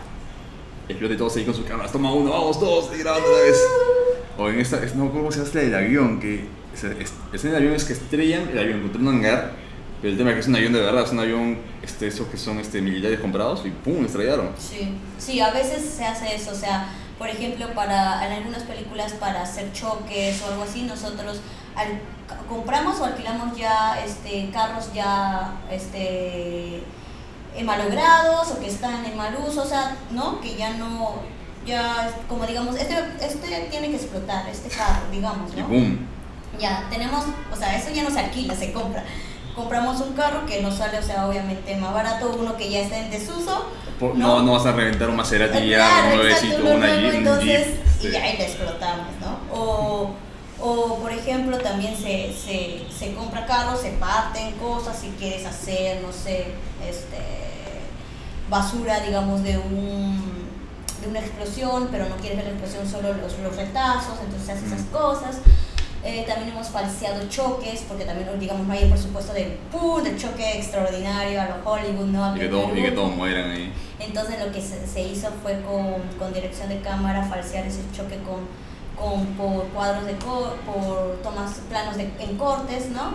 explota y todos ahí con sus cámaras, toma uno, vamos todos, y grabando otra vez. O en esta, no, ¿cómo se hace la del avión? Que es en el avión es que estrellan el avión contra un hangar, pero el tema es que es un avión de verdad, es un avión, este, esos que son este, militares comprados y ¡pum!, estrellaron. Sí, sí, a veces se hace eso, o sea, por ejemplo, para, en algunas películas para hacer choques o algo así, nosotros al, compramos o alquilamos ya este, carros ya... este malogrados o que están en mal uso, o sea, ¿no? Que ya no, ya como digamos, este, este tiene que explotar, este carro, digamos, ¿no? Y boom. Ya, tenemos, o sea, eso ya no se alquila, se compra. Compramos un carro que nos sale, o sea, obviamente más barato, uno que ya está en desuso. Por, no, no, no vas a reventar un Maserati ya, claro, un nuevecito, exacto, una nuevo, Jeep, entonces, Jeep, y ya ahí lo explotamos, ¿no? O... O, por ejemplo, también se, se, se compra carros, se parten cosas si quieres hacer, no sé, este, basura, digamos, de, un, de una explosión, pero no quieres ver la explosión, solo los, los retazos, entonces se hacen esas cosas. Eh, también hemos falseado choques, porque también, digamos, no hay el presupuesto de ¡pum!, del choque extraordinario a lo Hollywood, ¿no? Y que, todo, y que todos mueran ahí. Entonces lo que se, se hizo fue con, con dirección de cámara falsear ese choque con... Con, por cuadros de cor, por tomas planos de, en cortes, ¿no?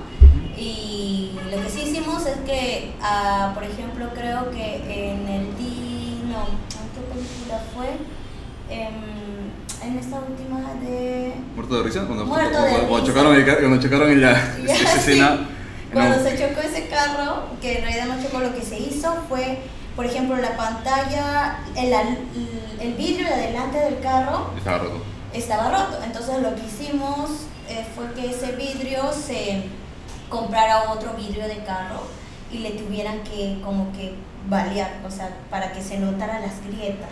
Y lo que sí hicimos es que, uh, por ejemplo, creo que en el D, no, ¿en qué película fue? En, en esta última de... ¿Muerto de risa? Cuando, Muerto cuando, de cuando risa. Chocaron el, cuando chocaron en la ya, esa sí. escena. Cuando no. se chocó ese carro, que en realidad no chocó, lo que se hizo fue, por ejemplo, la pantalla, el, el vidrio de adelante del carro estaba roto. Estaba roto, entonces lo que hicimos eh, fue que ese vidrio se comprara otro vidrio de carro y le tuvieran que como que balear, o sea, para que se notaran las grietas.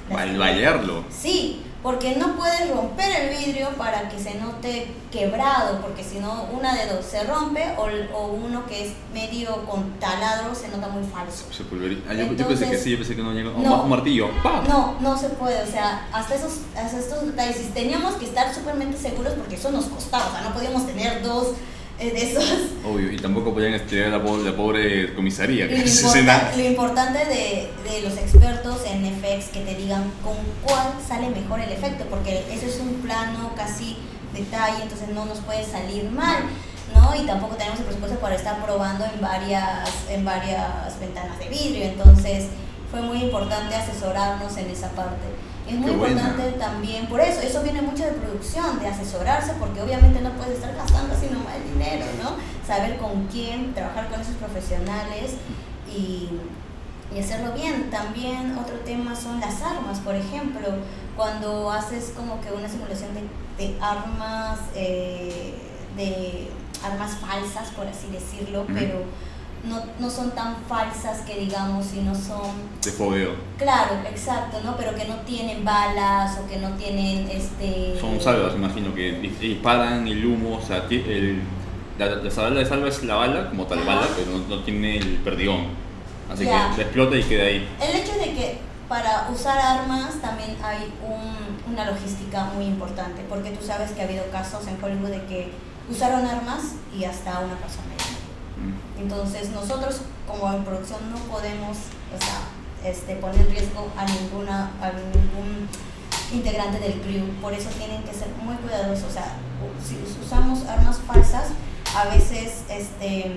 Vallarlo. Sí, porque no puedes romper el vidrio para que se note quebrado, porque si no, una de dos, se rompe o, o uno que es medio con taladro se nota muy falso. Se pulveriza. Ah, yo, Entonces, yo pensé que sí, yo pensé que no llegó. No, un martillo. ¡Pam! No, no se puede, o sea, hasta esos, hasta estos detalles. Teníamos que estar súpermente seguros porque eso nos costaba, o sea, no podíamos tener dos eh, de esos. Obvio, y tampoco podían estudiar la pobre, la pobre comisaría. Lo, Que se importa, lo importante de, de los expertos en F X que te digan con cuál sale mejor el efecto, porque eso es un plano casi detalle, entonces no nos puede salir mal, ¿no? Y tampoco tenemos el presupuesto para estar probando en varias, en varias ventanas de vidrio, entonces fue muy importante asesorarnos en esa parte. Es muy Qué importante buena. También, por eso, eso viene mucho de producción, de asesorarse, porque obviamente no puedes estar gastando así nomás el dinero, ¿no? Saber con quién, trabajar con esos profesionales y, y hacerlo bien. También otro tema son las armas, por ejemplo, cuando haces como que una simulación de, de armas, eh, de armas falsas, por así decirlo, mm. pero No, no son tan falsas que digamos, sino son... De fogueo. Claro, exacto, ¿no? Pero que no tienen balas o que no tienen este... Son salvas, imagino, que disparan el humo, o sea, el, la, la salva de salva es la bala, como tal. Ajá. Bala, pero no, no tiene el perdigón. Así ya. Que explota y queda ahí. El hecho de que para usar armas también hay un, una logística muy importante, porque tú sabes que ha habido casos en Hollywood de que usaron armas y hasta una persona. Entonces nosotros como en producción no podemos, o sea, este, poner en riesgo a ninguna a ningún integrante del crew, por eso tienen que ser muy cuidadosos, o sea, si usamos armas falsas, a veces este,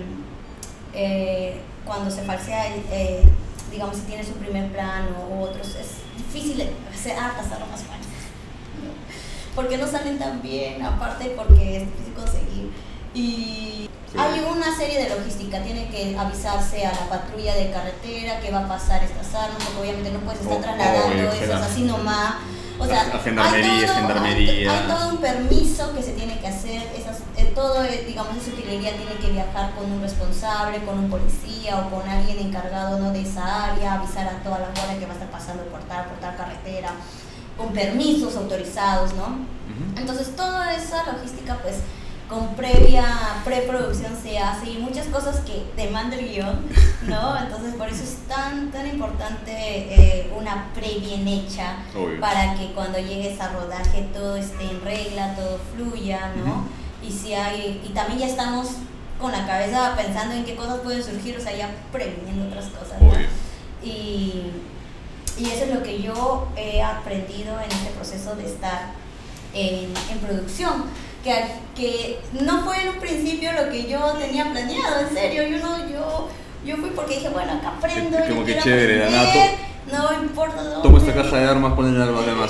eh, cuando se falsea, eh, digamos si tiene su primer plano u otros, es difícil hacer hartas armas falsas, ¿no? Porque no salen tan bien, aparte porque es difícil conseguir. Y sí. Hay una serie de logística, tiene que avisarse a la patrulla de carretera que va a pasar estas armas, porque obviamente no puedes estar oh, trasladando oh, eso así nomás. O sea, la gendarmería, hay todo, gendarmería. Hay, hay todo un permiso que se tiene que hacer, esas, eh, todo, digamos, esa utilería tiene que viajar con un responsable, con un policía o con alguien encargado, ¿no?, de esa área, avisar a toda la guardia que va a estar pasando por tal, por tal carretera, con permisos autorizados, ¿no? Uh-huh. Entonces toda esa logística, pues, con previa preproducción se hace y muchas cosas que demanda el guión, ¿no? Entonces por eso es tan tan importante eh, una pre bien hecha. Obvio. Para que cuando llegues a rodaje todo esté en regla, todo fluya, ¿no? Uh-huh. Y si hay, y también ya estamos con la cabeza pensando en qué cosas pueden surgir, o sea, ya previniendo otras cosas, ¿no? Obvio. Y, y eso es lo que yo he aprendido en este proceso de estar en, en producción. Que, que no fue en un principio lo que yo tenía planeado, en serio, yo no, yo, yo fui porque dije, bueno, acá aprendo, es como que chévere, Anato, no importa dónde. Toma esta caja de armas, pon el arma además.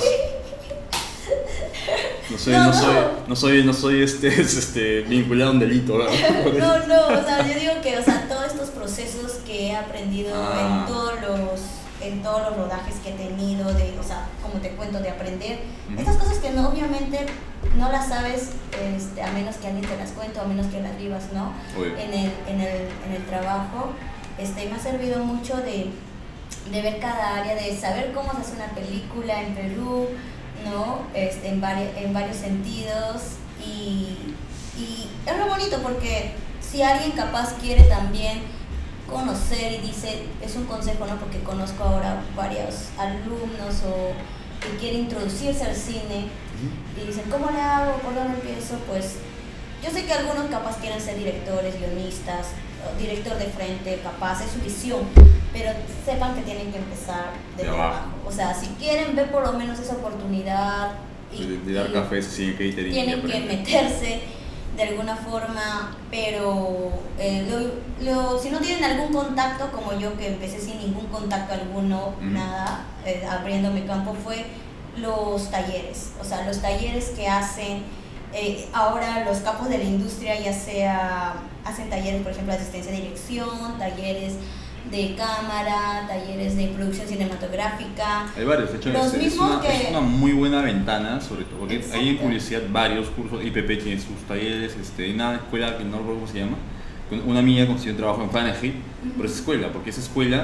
No soy, no, no, no soy, no soy, no soy este, este, vinculado a un delito, ¿verdad? No, no, o sea, yo digo que, o sea, todos estos procesos que he aprendido ah. en todos los en todos los rodajes que he tenido, de, o sea, como te cuento, de aprender, uh-huh. estas cosas que no, obviamente no las sabes este, a menos que alguien te las cuente o a menos que las vivas, ¿no? En el, en, el, en el trabajo, este, me ha servido mucho de, de ver cada área, de saber cómo se hace una película en Perú, ¿no? Este, en, vari, en varios sentidos y, y es lo bonito porque si alguien capaz quiere también conocer y dice, es un consejo, ¿no? Porque conozco ahora varios alumnos o que quieren introducirse al cine uh-huh. y dicen, ¿cómo le hago? ¿Por dónde empiezo? Pues yo sé que algunos capaz quieren ser directores, guionistas, director de frente, capaz, es su visión, pero sepan que tienen que empezar de abajo. O sea, si quieren ver por lo menos esa oportunidad y, de, de dar café, sí, que tienen que, que meterse de alguna forma, pero eh, lo, lo, si no tienen algún contacto, como yo que empecé sin ningún contacto alguno, mm. nada, eh, abriendo mi campo, fue los talleres, o sea, los talleres que hacen eh, ahora los capos de la industria, ya sea, hacen talleres, por ejemplo, de asistencia de dirección, talleres de cámara, talleres de producción cinematográfica. Hay varios, de hecho los es, mismos es, una, que... es una muy buena ventana, sobre todo, porque exacto. Hay en publicidad varios cursos, I P P tiene sus talleres, este, hay una escuela que no recuerdo cómo se llama, una amiga consiguió un trabajo en Fahrenheit, uh-huh. por esa escuela, porque esa escuela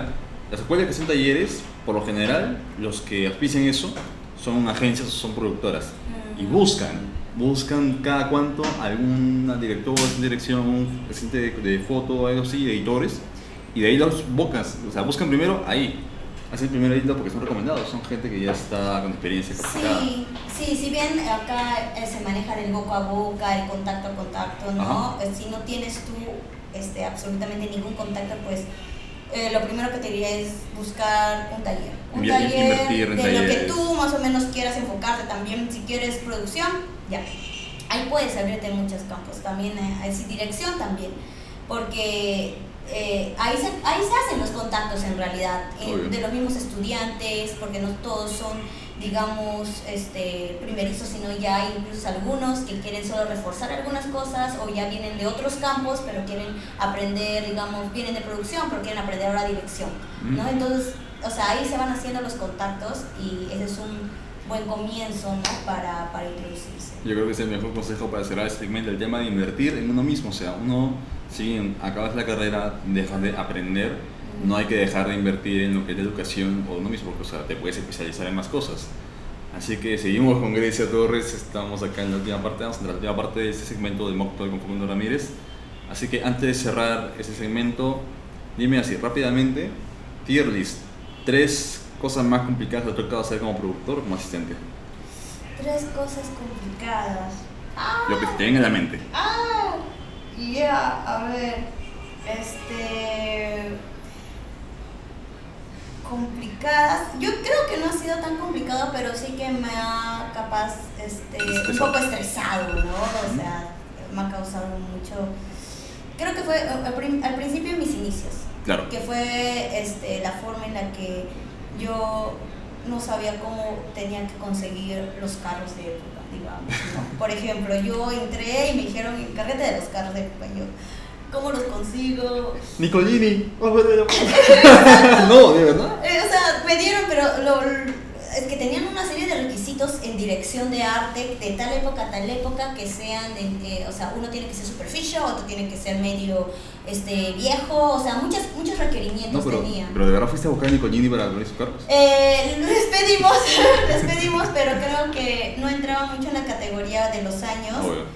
las escuelas que hacen talleres, por lo general, los que auspician eso son agencias o son productoras. Y buscan, buscan cada cuánto alguna directora, dirección, un asistente de, de foto, algo así, de editores, y de ahí los buscas, o sea, buscan primero ahí. Hacen el primer edito porque son recomendados, son gente que ya está con experiencia capacitada. Sí, sí, si bien acá eh, se maneja el boca a boca, el contacto a contacto, ¿no? Eh, si no tienes tú este, absolutamente ningún contacto, pues eh, lo primero que te diría es buscar un taller. Un Invertir taller en de talleres. lo que tú más o menos quieras enfocarte también, si quieres producción, ya. Ahí puedes abrirte en muchos campos, también hay eh, dirección también, porque Eh, ahí, se, ahí se hacen los contactos en realidad, eh, de los mismos estudiantes, porque no todos son, digamos, este, primerizos, sino ya hay incluso algunos que quieren solo reforzar algunas cosas o ya vienen de otros campos, pero quieren aprender, digamos, vienen de producción, pero quieren aprender ahora dirección, ¿no? Entonces, o sea, ahí se van haciendo los contactos y ese es un buen comienzo, ¿no? para, para introducirse. Yo creo que es el mejor consejo para cerrar este segmento, el tema de invertir en uno mismo. O sea, uno, si acabas la carrera, dejas de aprender, mm. no hay que dejar de invertir en lo que es la educación o uno mismo, porque o sea, te puedes especializar en más cosas. Así que seguimos con Grecia Torres, estamos acá en la última parte, vamos a entrar en la última parte de este segmento de Mock Talk con Facundo Ramírez. Así que antes de cerrar ese segmento, dime así rápidamente, tier list, tres cosas más complicadas que te ha tocado hacer como productor o como asistente. Tres cosas complicadas. Ah, Lo que te venga a la mente. Ah, ya, yeah, a ver, este... complicadas. Yo creo que no ha sido tan complicado, pero sí que me ha capaz, este, un poco estresado, ¿no? O sea, me ha causado mucho... Creo que fue al principio en mis inicios. Claro. Que fue este, la forma en la que yo no sabía cómo tenía que conseguir los carros de época, digamos, ¿no? Por ejemplo, yo entré y me dijeron, encárgate de los carros de época. Yo, ¿cómo los consigo? Nicolini. No, de verdad. Eh, o sea, me dieron, pero lo, es que tenían una serie de requisitos en dirección de arte de tal época a tal época que sean, de, eh, o sea, uno tiene que ser superficial, otro tiene que ser medio este, viejo, o sea, muchas, muchos requerimientos no, pero, tenían. Pero de verdad fuiste a buscar a Nicolini para abrir sus carros. Eh, les pedimos, les pedimos, pero creo que no entraba mucho en la categoría de los años. Oh, bueno.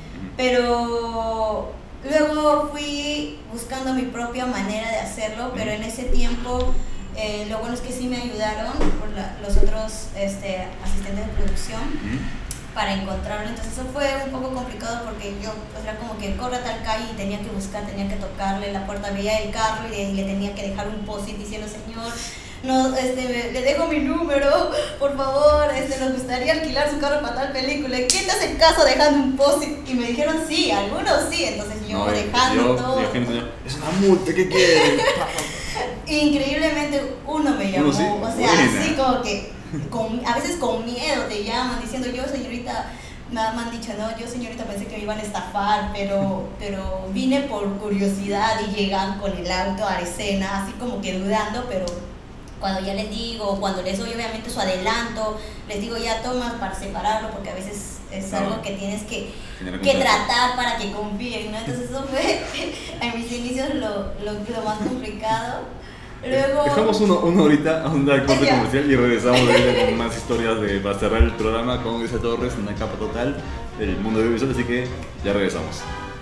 Pero luego fui buscando mi propia manera de hacerlo, pero en ese tiempo eh, lo bueno es que sí me ayudaron por la, los otros este, asistentes de producción uh-huh. para encontrarlo. Entonces eso fue un poco complicado porque yo pues, era como que corre a tal calle y tenía que buscar, tenía que tocarle la puerta, veía el carro y, y le tenía que dejar un post-it diciendo, señor, no, este, le dejo mi número, por favor, este, nos gustaría alquilar su carro para tal película. ¿Quién te hace caso dejando un post-it? Y me dijeron sí, algunos sí, entonces yo no, dejando yo, todo. Yo, yo, es una multa, ¿qué quieres? Increíblemente uno me llamó, ¿Uno sí? o sea, Buena. así como que con, a veces con miedo te llaman diciendo, yo señorita, me han dicho, no, yo señorita pensé que me iban a estafar, pero, pero vine por curiosidad y llegan con el auto a la escena, así como que dudando, pero cuando ya les digo, cuando les doy obviamente su adelanto, les digo ya tomas para separarlo, porque a veces es no. algo que tienes que, que tratar para que confíen, ¿no? Entonces eso fue en mis inicios lo, lo, lo más complicado. Luego... Dejamos uno, uno ahorita a un corte comercial y regresamos con más historias de, para cerrar el programa con Grecia Torres, una capa total del mundo audiovisual, así que ya regresamos.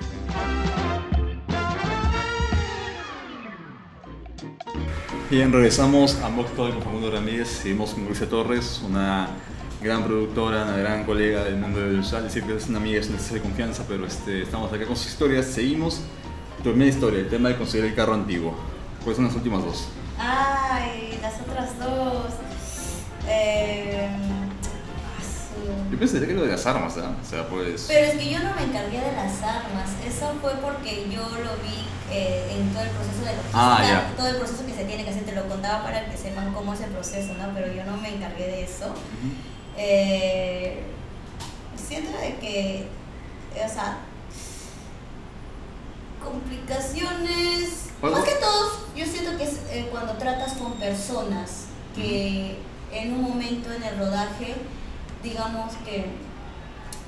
Bien, regresamos a Mock Talk con Facundo Ramírez. Seguimos con Grecia Torres, una gran productora, una gran colega del mundo audiovisual. Decir que es una amiga es una de confianza, pero este, estamos acá con sus historias. Seguimos. Tu primera historia, el tema de conseguir el carro antiguo. ¿Cuáles son las últimas dos? Ay, las otras dos. Eh, Yo pensaría que lo de las armas, ¿eh? O sea, pues... Pero es que yo no me encargué de las armas. Eso fue porque yo lo vi eh, en todo el proceso de logística, ah, yeah. todo el proceso que se tiene que hacer. Te lo contaba para que sepan cómo es el proceso, ¿no? Pero yo no me encargué de eso. Uh-huh. eh, siento de que, o sea, complicaciones, ¿Algo? Más que todo, yo siento que es eh, cuando tratas con personas que uh-huh. en un momento en el rodaje, digamos que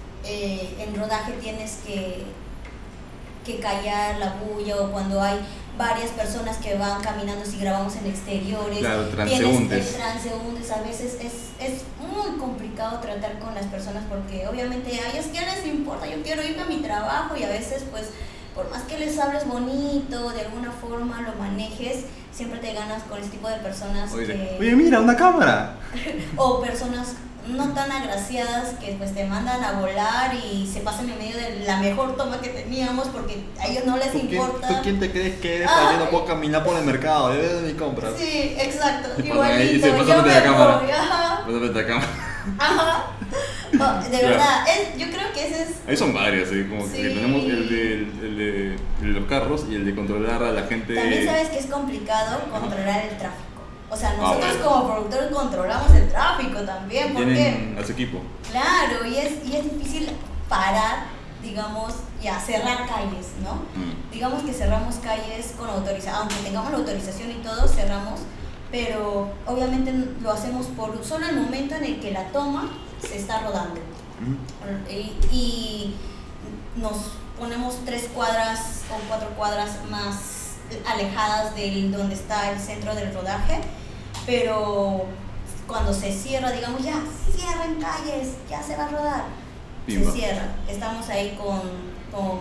eh, en rodaje tienes que, que callar la bulla, o cuando hay varias personas que van caminando si grabamos en exteriores. Claro, transeúntes. Tienes el transeúntes, a veces es, es muy complicado tratar con las personas porque obviamente a ellas ya les importa, yo quiero irme a mi trabajo y a veces pues por más que les hables bonito, de alguna forma lo manejes, siempre te ganas con ese tipo de personas. Oye, que... oye mira, una cámara. O personas no tan agraciadas que pues te mandan a volar y se pasan en medio de la mejor toma que teníamos porque a ellos no les ¿Tú importa. Quién, ¿Tú quién te crees que eres? Para yo no puedo caminar por el mercado, yo veo mi compras. Sí, exacto, Y igualito, pásame yo la me cámara. voy, ajá, Pásame la cámara. ajá. Oh, de Claro. verdad, es, yo creo que ese es... Ahí son varias, ¿eh? Como Sí. que tenemos el de, el, de, el de los carros y el de controlar a la gente. También sabes que es complicado controlar el tráfico. O sea, Ah, nosotros bueno. como productores controlamos el tráfico también, ¿por qué? Tienen a su equipo. Claro, y es, y es difícil parar, digamos, ya cerrar calles, ¿no? Mm. Digamos que cerramos calles con autorización, aunque tengamos la autorización y todo, cerramos, pero obviamente lo hacemos por solo el momento en el que la toma se está rodando. Mm. Y, y nos ponemos tres cuadras o cuatro cuadras más alejadas de donde está el centro del rodaje, pero cuando se cierra, digamos, ya cierran calles, ya se va a rodar, Pimba. se cierra. Estamos ahí con, con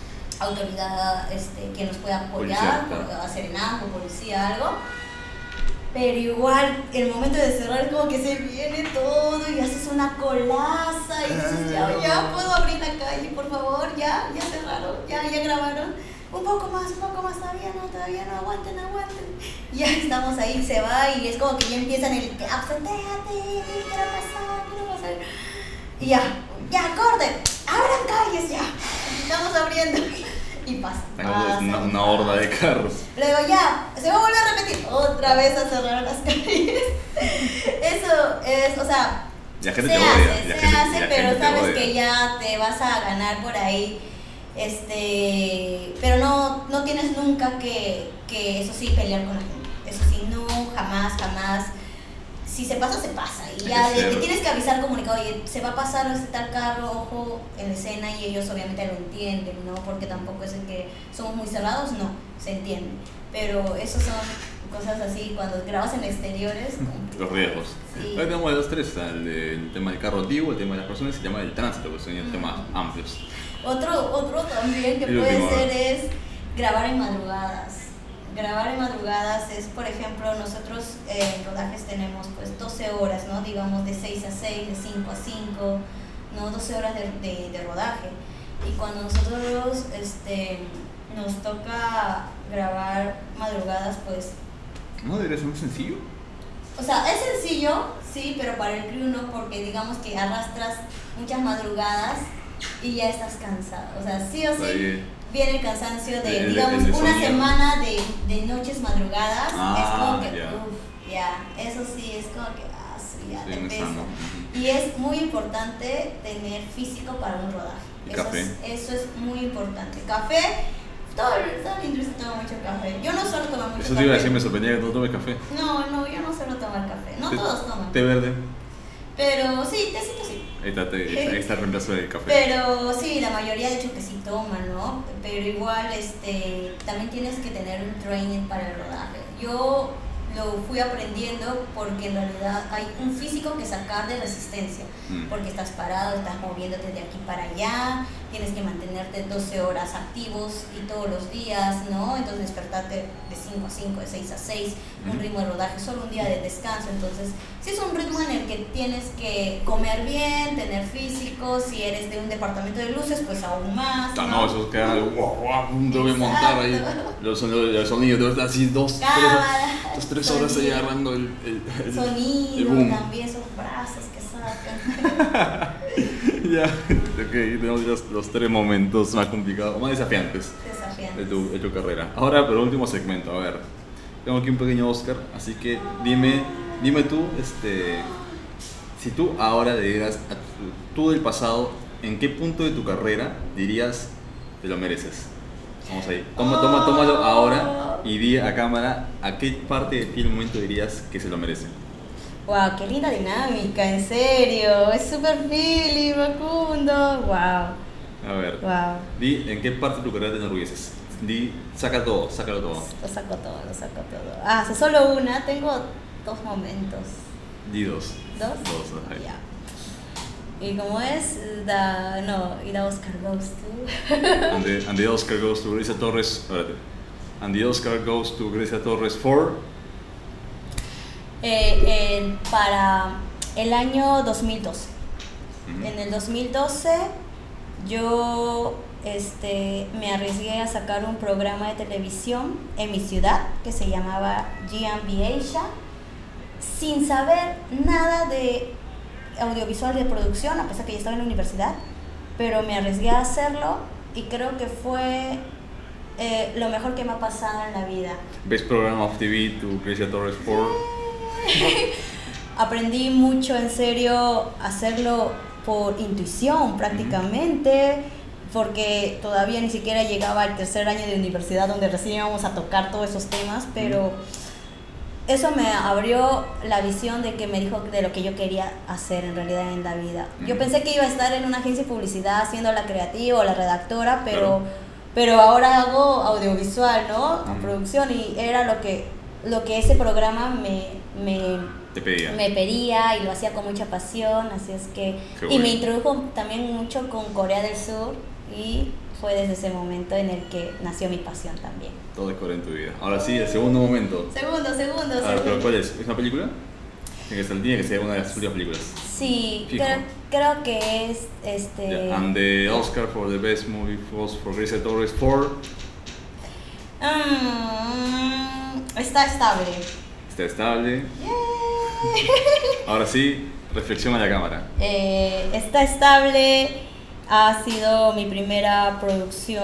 autoridad este, que nos pueda apoyar, Policía, claro. a serenazgo, policía, algo. Pero igual, el momento de cerrar es como que se viene todo y haces una colaza y dices, ya, ya puedo abrir la calle, por favor, ya, ya cerraron, ya, ya grabaron. Un poco más, un poco más, todavía no, todavía no, aguanten, aguanten. Ya estamos ahí, se va y es como que ya empiezan el, absentéate, quiero pasar, quiero pasar. Y ya, ya, corten, abran calles ya, estamos abriendo. Y pasa. Tenemos pasa, una, una pasa. horda de carros. Luego ya, se va a volver a repetir otra vez a cerrar las calles. Eso es, o sea, La gente se te odia. hace, la se gente- hace, la pero gente te sabes odia. que ya te vas a ganar por ahí. Este, pero no, no tienes nunca que, que, eso sí, pelear con la gente. Eso sí, no, jamás, jamás. Si se pasa, se pasa. Y Hay ya que le, le ser. tienes que avisar comunicado, oye, se va a pasar este tal carro, ojo, en la escena, y ellos obviamente lo entienden, ¿no? Porque tampoco es el que somos muy cerrados, no, se entiende. Pero eso son cosas así, cuando grabas en exteriores. Los riesgos. Sí. Ahora tenemos de los tres, el, de- el tema del carro antiguo, el tema de las personas y el tema del tránsito, que son Mm. temas amplios. Otro, otro también que El puede último, ser a ver. es grabar en madrugadas. Grabar en madrugadas es, por ejemplo, nosotros eh, en rodajes tenemos pues doce horas, ¿no? Digamos de seis a seis, de cinco a cinco, ¿no? doce horas de, de, de rodaje. Y cuando nosotros este, nos toca grabar madrugadas, pues... ¿No debería ser muy sencillo? O sea, es sencillo, sí, pero para el crew no, porque digamos que arrastras muchas madrugadas y ya estás cansado. O sea, sí o Está sí bien. viene el cansancio de, El- el- digamos, el de una sonido. semana de, de noches madrugadas. Ah, es como que, ya. uff, ya, eso sí, es como que, ah, sí, ya Sí, te me pesa. sano. Ujú. Y es muy importante tener físico para un rodaje. ¿Y Eso café? Es, eso es muy importante. Café, todo, el- toda la industria toma mucho café. Yo no suelo tomar mucho Eso te café. iba a decir, me sorprendía que no tomes café. No, no, yo no suelo tomar café. No Té- todos toman. Té verde. Pero sí, tecito sí. Ahí está, te- ahí está, ahí está el reemplazo del café. Pero sí, la mayoría de hecho que sí toman, ¿no? Pero igual este, también tienes que tener un training para el rodaje. Yo lo fui aprendiendo porque en realidad hay un físico que sacar de resistencia. Mm. Porque estás parado, estás moviéndote de aquí para allá, tienes que mantenerte doce horas activos y todos los días, ¿no? Entonces despertarte de cinco a cinco, de seis a seis, un Ujú. ritmo de rodaje, solo un día de descanso. Entonces, sí es un ritmo en el que tienes que comer bien, tener físico. Si eres de un departamento de luces, pues aún más. Ah, no, eso queda guau, guau, tengo que Exacto. montar ahí los sonidos, los sonidos, debo estar así dos, tres, Cámara, dos, tres horas ahí sonido. agarrando el, el, el, el Sonido, boom. también esos brazos que sacan. Ya, ok, tenemos los, los tres momentos más complicados, más desafiantes de Desafiantes. tu, de tu carrera. Ahora, pero último segmento, a ver, tengo aquí un pequeño Oscar, así que dime, dime tú, este, si tú ahora le dieras a tu, tú del pasado, ¿en qué punto de tu carrera dirías te lo mereces? Vamos ahí, toma, toma, tómalo ahora y di a cámara a qué parte de ti en el momento dirías que se lo merece. Wow, qué linda dinámica, en serio. Es súper Philly, Facundo. Wow, A ver, wow. di en qué parte de tu carrera te enorgulleces. Di, saca todo, sácalo todo. Lo saco todo, lo saco todo. Ah, si solo una, tengo dos momentos. Di dos. ¿Dos? Dos, ajá. Ya. Y como es, the, no, y the Oscar goes to... And the, and the Oscar goes to Grecia Torres. Espérate. And the Oscar goes to Grecia Torres for... Eh, eh, para el año dos mil doce. Ujú. En el dos mil doce yo este, me arriesgué a sacar un programa de televisión en mi ciudad que se llamaba G M B Asia, sin saber nada de audiovisual de producción, a pesar que ya estaba en la universidad, pero me arriesgué a hacerlo y creo que fue eh, lo mejor que me ha pasado en la vida. Best Program of T V to Grecia Torres for... Aprendí mucho, en serio, hacerlo por intuición prácticamente, porque todavía ni siquiera llegaba al tercer año de universidad donde recién íbamos a tocar todos esos temas, pero eso me abrió la visión de que me dijo de lo que yo quería hacer en realidad en la vida. Yo pensé que iba a estar en una agencia de publicidad siendo la creativa o la redactora, pero, Claro. pero ahora hago audiovisual, ¿no? Ujú. Producción, y era lo que, lo que ese programa me, me, Te pedía. me pedía, y lo hacía con mucha pasión, así es que... Qué Y bueno. me introdujo también mucho con Corea del Sur, y fue desde ese momento en el que nació mi pasión también. Todo es Corea en tu vida. Ahora sí, el segundo momento. Segundo, segundo, A ver, segundo. pero ¿cuál es? ¿Es una película? Tiene que ser, tiene que ser una de las últimas películas. Sí, Fijo. creo, creo que es este. Yeah. And the Oscar for the best movie was for Grecia Torres for... Mm, está estable. Está estable. Ahora sí, reflexión a la cámara. Eh, está estable. Ha sido mi primera producción,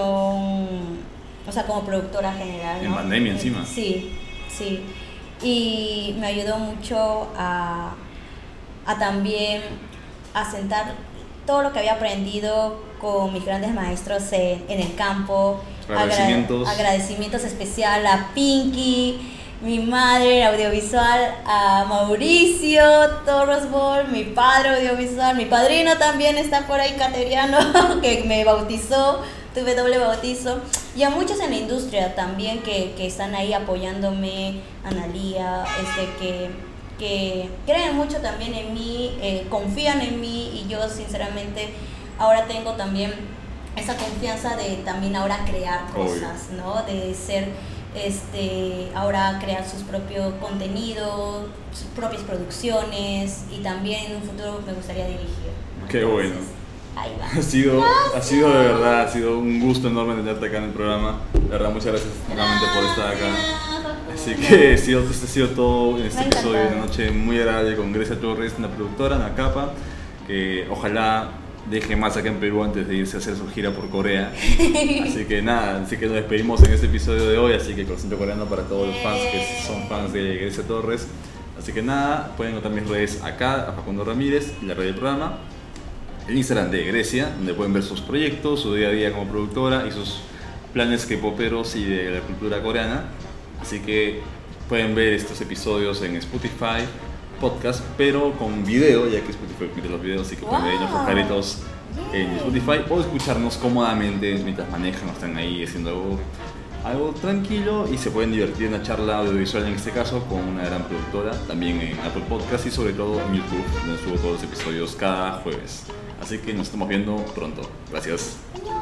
o sea, como productora general, En ¿no? pandemia encima. Sí, sí. Y me ayudó mucho a, a también asentar todo lo que había aprendido con mis grandes maestros en, en el campo. Agradecimientos. Agra- agradecimientos especial a Pinky, mi madre audiovisual, a Mauricio Torres Ball, mi padre audiovisual, mi padrino también está por ahí, Cateriano, que me bautizó, tuve doble bautizo, y a muchos en la industria también que, que están ahí apoyándome, Analía, este, que, que creen mucho también en mí, eh, confían en mí, y yo sinceramente ahora tengo también esa confianza de también ahora crear cosas, ¿no? De ser... Este, ahora crear sus propios contenidos, sus propias producciones, y también en un futuro me gustaría dirigir. Qué bueno. Ahí va. Ha sido, ha sido de verdad, ha sido un gusto enorme tenerte acá en el programa. De verdad, muchas gracias nuevamente por estar acá. Así que ha sido, este ha sido todo en este Me ha episodio de encantado. una noche muy agradable con Grecia Torres, una productora, una capa, que ojalá deje más acá en Perú antes de irse a hacer su gira por Corea. Así que nada, así que nos despedimos en este episodio de hoy, así que conocimiento coreano para todos los fans que son fans de Grecia Torres. Así que nada, pueden encontrar mis redes acá, a Facundo Ramírez, y la red del programa, el Instagram de Grecia, donde pueden ver sus proyectos, su día a día como productora y sus planes K-poperos y de la cultura coreana. Así que pueden ver estos episodios en Spotify, podcast, pero con video, ya que Spotify permite los videos, así que pueden ver los Wow. pajaritos en Yay. Spotify, o escucharnos cómodamente mientras manejan o están ahí haciendo algo, algo tranquilo, y se pueden divertir en una charla audiovisual en este caso con una gran productora, también en Apple Podcast y sobre todo en YouTube, donde subo todos los episodios cada jueves. Así que nos estamos viendo pronto. Gracias.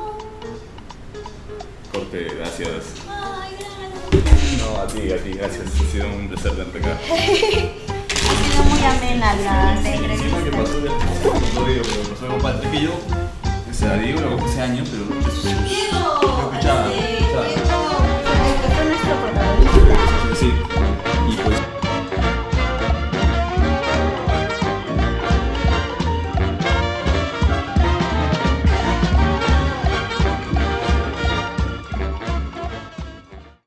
Corte, gracias. Ay, gracias. No, a ti, a ti, gracias. Ha sido un placer tenerte acá. Ha sido muy amena la, la Encima que entrevista. pasó el episodio, pero pasó algo padre. Es que yo, o sea, digo lo que hace años, pero eso es Diego.